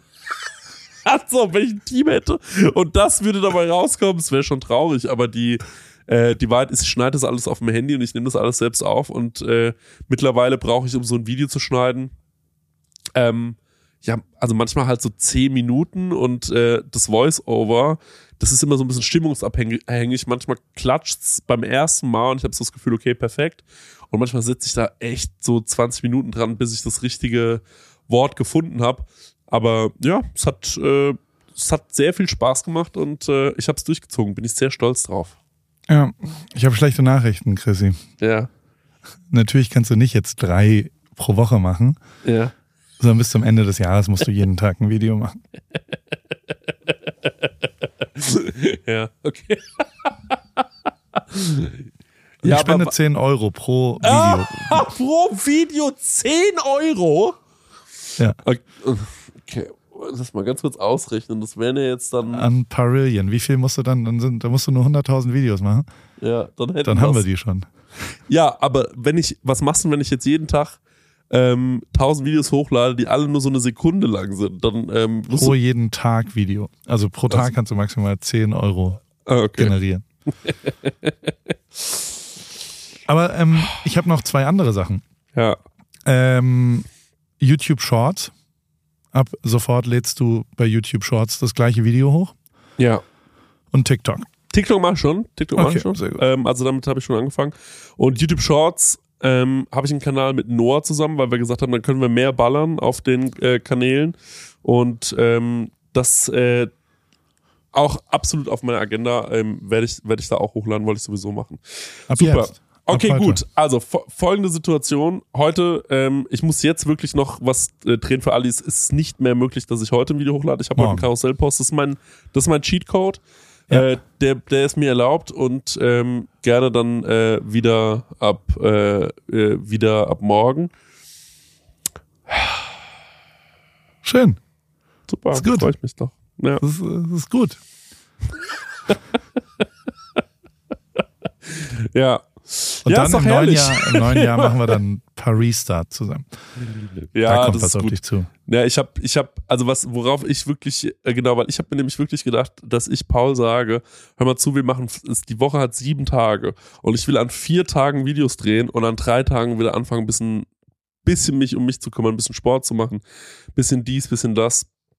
[SPEAKER 4] also, wenn ich ein Team hätte und das würde dabei rauskommen, das wäre schon traurig, aber die äh, die Wahrheit ist, ich schneide das alles auf dem Handy und ich nehme das alles selbst auf und äh, mittlerweile brauche ich, um so ein Video zu schneiden, ähm, ja, also manchmal halt so zehn Minuten und äh, das Voice-Over, das ist immer so ein bisschen stimmungsabhängig. Manchmal klatscht's beim ersten Mal und ich habe so das Gefühl, okay, perfekt. Und manchmal sitze ich da echt so zwanzig Minuten dran, bis ich das richtige Wort gefunden habe. Aber ja, es hat, äh, es hat sehr viel Spaß gemacht und äh, ich habe es durchgezogen. Bin ich sehr stolz drauf.
[SPEAKER 1] Ja, ich habe schlechte Nachrichten, Chrissy.
[SPEAKER 4] Ja.
[SPEAKER 1] Natürlich kannst du nicht jetzt drei pro Woche machen.
[SPEAKER 4] Ja.
[SPEAKER 1] Sondern bis zum Ende des Jahres musst du jeden Tag ein Video machen.
[SPEAKER 4] Ja, okay.
[SPEAKER 1] Ich
[SPEAKER 4] ja,
[SPEAKER 1] spende
[SPEAKER 4] aber,
[SPEAKER 1] zehn Euro pro Video.
[SPEAKER 4] Ah, pro Video zehn Euro?
[SPEAKER 1] Ja.
[SPEAKER 4] Okay, lass mal ganz kurz ausrechnen. Das wären ja jetzt dann...
[SPEAKER 1] An Parillion. Wie viel musst du dann? Dann, sind, dann musst du nur hunderttausend Videos machen.
[SPEAKER 4] Ja, dann hätten
[SPEAKER 1] Dann haben wir die schon.
[SPEAKER 4] Ja, aber wenn ich, was machst du, wenn ich jetzt jeden Tag ähm, tausend Videos hochlade, die alle nur so eine Sekunde lang sind? Dann ähm,
[SPEAKER 1] Pro jeden Tag Video. Also pro Tag kannst du maximal zehn Euro
[SPEAKER 4] ah, okay.
[SPEAKER 1] generieren. Aber ähm, ich habe noch zwei andere Sachen.
[SPEAKER 4] Ja.
[SPEAKER 1] Ähm, YouTube Shorts. Ab sofort lädst du bei YouTube Shorts das gleiche Video hoch.
[SPEAKER 4] Ja.
[SPEAKER 1] Und TikTok.
[SPEAKER 4] TikTok mach ich schon. TikTok mach
[SPEAKER 1] Okay,
[SPEAKER 4] ich schon.
[SPEAKER 1] sehr gut.
[SPEAKER 4] Ähm, also damit habe ich schon angefangen. Und YouTube Shorts ähm, habe ich einen Kanal mit Noah zusammen, weil wir gesagt haben, dann können wir mehr ballern auf den äh, Kanälen. Und ähm, das äh, auch absolut auf meiner Agenda ähm, werde ich, werd ich da auch hochladen, wollte ich sowieso machen.
[SPEAKER 1] Ab
[SPEAKER 4] Super.
[SPEAKER 1] jetzt.
[SPEAKER 4] Okay,
[SPEAKER 1] Ab heute.
[SPEAKER 4] gut. Also fo- folgende Situation. Heute, ähm, ich muss jetzt wirklich noch was äh, drehen für Alice. Es ist nicht mehr möglich, dass ich heute ein Video hochlade. Ich habe heute einen
[SPEAKER 1] Morgen.
[SPEAKER 4] Karussellpost. Das ist mein, das ist mein Cheatcode.
[SPEAKER 1] Ja.
[SPEAKER 4] Äh, der, der ist mir erlaubt und ähm, gerne dann äh, wieder ab äh, äh, wieder ab morgen.
[SPEAKER 1] Schön.
[SPEAKER 4] Super,
[SPEAKER 1] Ist gut.
[SPEAKER 4] freue ich mich doch. Ja.
[SPEAKER 1] Das ist, das ist gut.
[SPEAKER 4] ja.
[SPEAKER 1] Und
[SPEAKER 4] Ja,
[SPEAKER 1] dann
[SPEAKER 4] ist doch
[SPEAKER 1] im neuen,
[SPEAKER 4] herrlich.
[SPEAKER 1] Jahr, im neuen Jahr machen wir dann Paris Start zusammen.
[SPEAKER 4] Ja,
[SPEAKER 1] da kommt
[SPEAKER 4] das
[SPEAKER 1] was
[SPEAKER 4] ist
[SPEAKER 1] auf
[SPEAKER 4] gut.
[SPEAKER 1] dich zu.
[SPEAKER 4] Ja, ich habe, ich habe, also was, worauf ich wirklich, äh, genau, weil ich habe mir nämlich wirklich gedacht, dass ich Paul sage, hör mal zu, wir machen, ist, die Woche hat sieben Tage und ich will an vier Tagen Videos drehen und an drei Tagen wieder anfangen, ein bisschen, bisschen mich um mich zu kümmern, ein bisschen Sport zu machen, bisschen dies, bisschen das.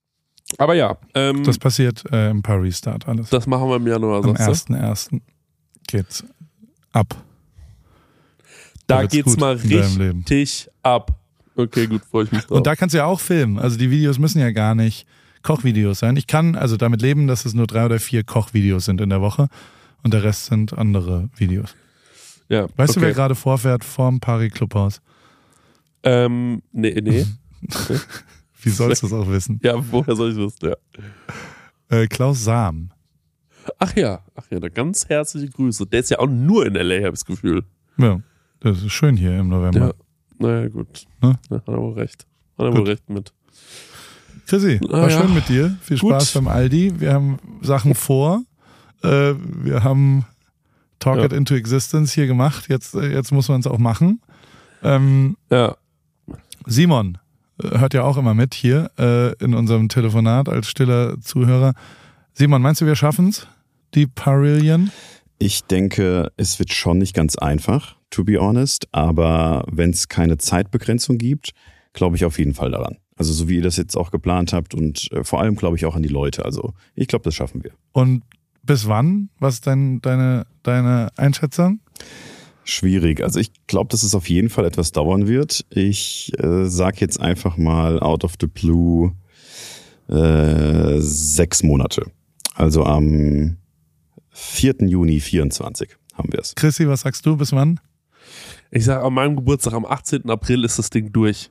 [SPEAKER 4] Aber ja, ähm,
[SPEAKER 1] Das passiert äh, im Paris Start alles.
[SPEAKER 4] das machen wir im Januar,
[SPEAKER 1] Am
[SPEAKER 4] sagst du?
[SPEAKER 1] ersten ersten geht's ab.
[SPEAKER 4] Da
[SPEAKER 1] wird's
[SPEAKER 4] geht's
[SPEAKER 1] gut
[SPEAKER 4] mal
[SPEAKER 1] in deinem Leben.
[SPEAKER 4] richtig ab. Okay, gut, freue ich mich drauf.
[SPEAKER 1] Und da kannst du ja auch filmen. Also die Videos müssen ja gar nicht Kochvideos sein. Ich kann also damit leben, dass es nur drei oder vier Kochvideos sind in der Woche und der Rest sind andere Videos.
[SPEAKER 4] ja,
[SPEAKER 1] Weißt
[SPEAKER 4] okay.
[SPEAKER 1] du, wer gerade vorfährt vorm Paris Clubhaus?
[SPEAKER 4] Ähm, nee, nee.
[SPEAKER 1] Wie sollst du das auch wissen?
[SPEAKER 4] Ja, woher soll ich wissen, ja.
[SPEAKER 1] Äh, Klaus Sam.
[SPEAKER 4] Ach ja, ach ja, da ganz herzliche Grüße. Der ist ja auch nur in L A, habe ich das Gefühl.
[SPEAKER 1] Ja, das ist schön hier im November.
[SPEAKER 4] Ja, naja, gut.
[SPEAKER 1] Ne?
[SPEAKER 4] Ja, hat er wohl recht. Hat er
[SPEAKER 1] Gut.
[SPEAKER 4] wohl recht mit.
[SPEAKER 1] Chrissy, war
[SPEAKER 4] Ah, ja.
[SPEAKER 1] schön mit dir. Viel
[SPEAKER 4] Gut.
[SPEAKER 1] Spaß beim Aldi. Wir haben Sachen vor. Äh, wir haben Talk
[SPEAKER 4] Ja.
[SPEAKER 1] It Into Existence hier gemacht. Jetzt, äh, jetzt muss man es auch machen. Ähm,
[SPEAKER 4] Ja,
[SPEAKER 1] Simon äh, hört ja auch immer mit hier äh, in unserem Telefonat als stiller Zuhörer. Simon, meinst du, wir schaffen's? Die Parillion?
[SPEAKER 6] Ich denke, es wird schon nicht ganz einfach, to be honest, aber wenn es keine Zeitbegrenzung gibt, glaube ich auf jeden Fall daran. Also so wie ihr das jetzt auch geplant habt und äh, vor allem glaube ich auch an die Leute. Also ich glaube, das schaffen wir.
[SPEAKER 1] Und bis wann? Was ist denn deine, deine Einschätzung?
[SPEAKER 6] Schwierig. Also ich glaube, dass es auf jeden Fall etwas dauern wird. Ich äh, sage jetzt einfach mal out of the blue äh, sechs Monate. Also am vierten Juni vierundzwanzig haben wir es.
[SPEAKER 1] Chrissy, was sagst du? Bis wann?
[SPEAKER 4] ich sage, an meinem Geburtstag am achtzehnten April ist das Ding durch.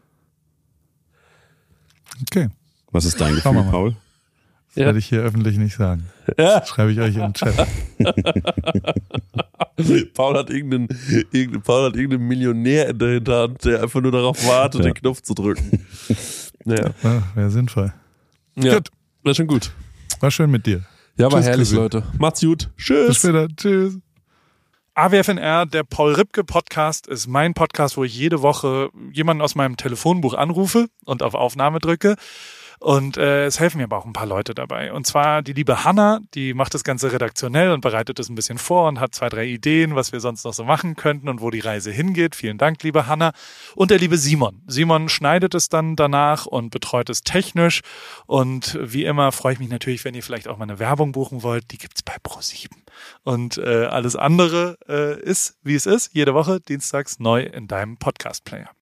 [SPEAKER 1] Okay,
[SPEAKER 6] Was ist dein
[SPEAKER 1] Schauen wir
[SPEAKER 6] Gefühl,
[SPEAKER 1] mal.
[SPEAKER 6] Paul?
[SPEAKER 1] das
[SPEAKER 4] Ja.
[SPEAKER 1] werde ich hier öffentlich nicht sagen.
[SPEAKER 4] Ja.
[SPEAKER 1] Schreibe ich euch in den Chat.
[SPEAKER 4] Paul hat irgendeinen, irgendeinen, Paul hat irgendeinen Millionär in der Hinterhand, der einfach nur darauf wartet,
[SPEAKER 6] Ja.
[SPEAKER 4] den Knopf zu drücken. Naja.
[SPEAKER 1] Ja, wäre sinnvoll.
[SPEAKER 4] Ja,
[SPEAKER 1] Gut.
[SPEAKER 4] war schon gut.
[SPEAKER 1] War schön mit dir.
[SPEAKER 4] Ja, war
[SPEAKER 1] Tschüss,
[SPEAKER 4] herrlich,
[SPEAKER 1] Chrissy.
[SPEAKER 4] Leute. Macht's gut.
[SPEAKER 1] Bis
[SPEAKER 4] Tschüss.
[SPEAKER 1] später. Tschüss. A W F N R, der Paul Ripke Podcast, ist mein Podcast, wo ich jede Woche jemanden aus meinem Telefonbuch anrufe und auf Aufnahme drücke. Und äh, es helfen mir aber auch ein paar Leute dabei. Und zwar die liebe Hanna, die macht das Ganze redaktionell und bereitet es ein bisschen vor und hat zwei, drei Ideen, was wir sonst noch so machen könnten und wo die Reise hingeht. Vielen Dank, liebe Hanna. Und der liebe Simon. Simon schneidet es dann danach und betreut es technisch. Und wie immer freue ich mich natürlich, wenn ihr vielleicht auch mal eine Werbung buchen wollt. Die gibt's bei ProSieben. Und äh, alles andere äh, ist, wie es ist, jede Woche dienstags neu in deinem Podcast-Player.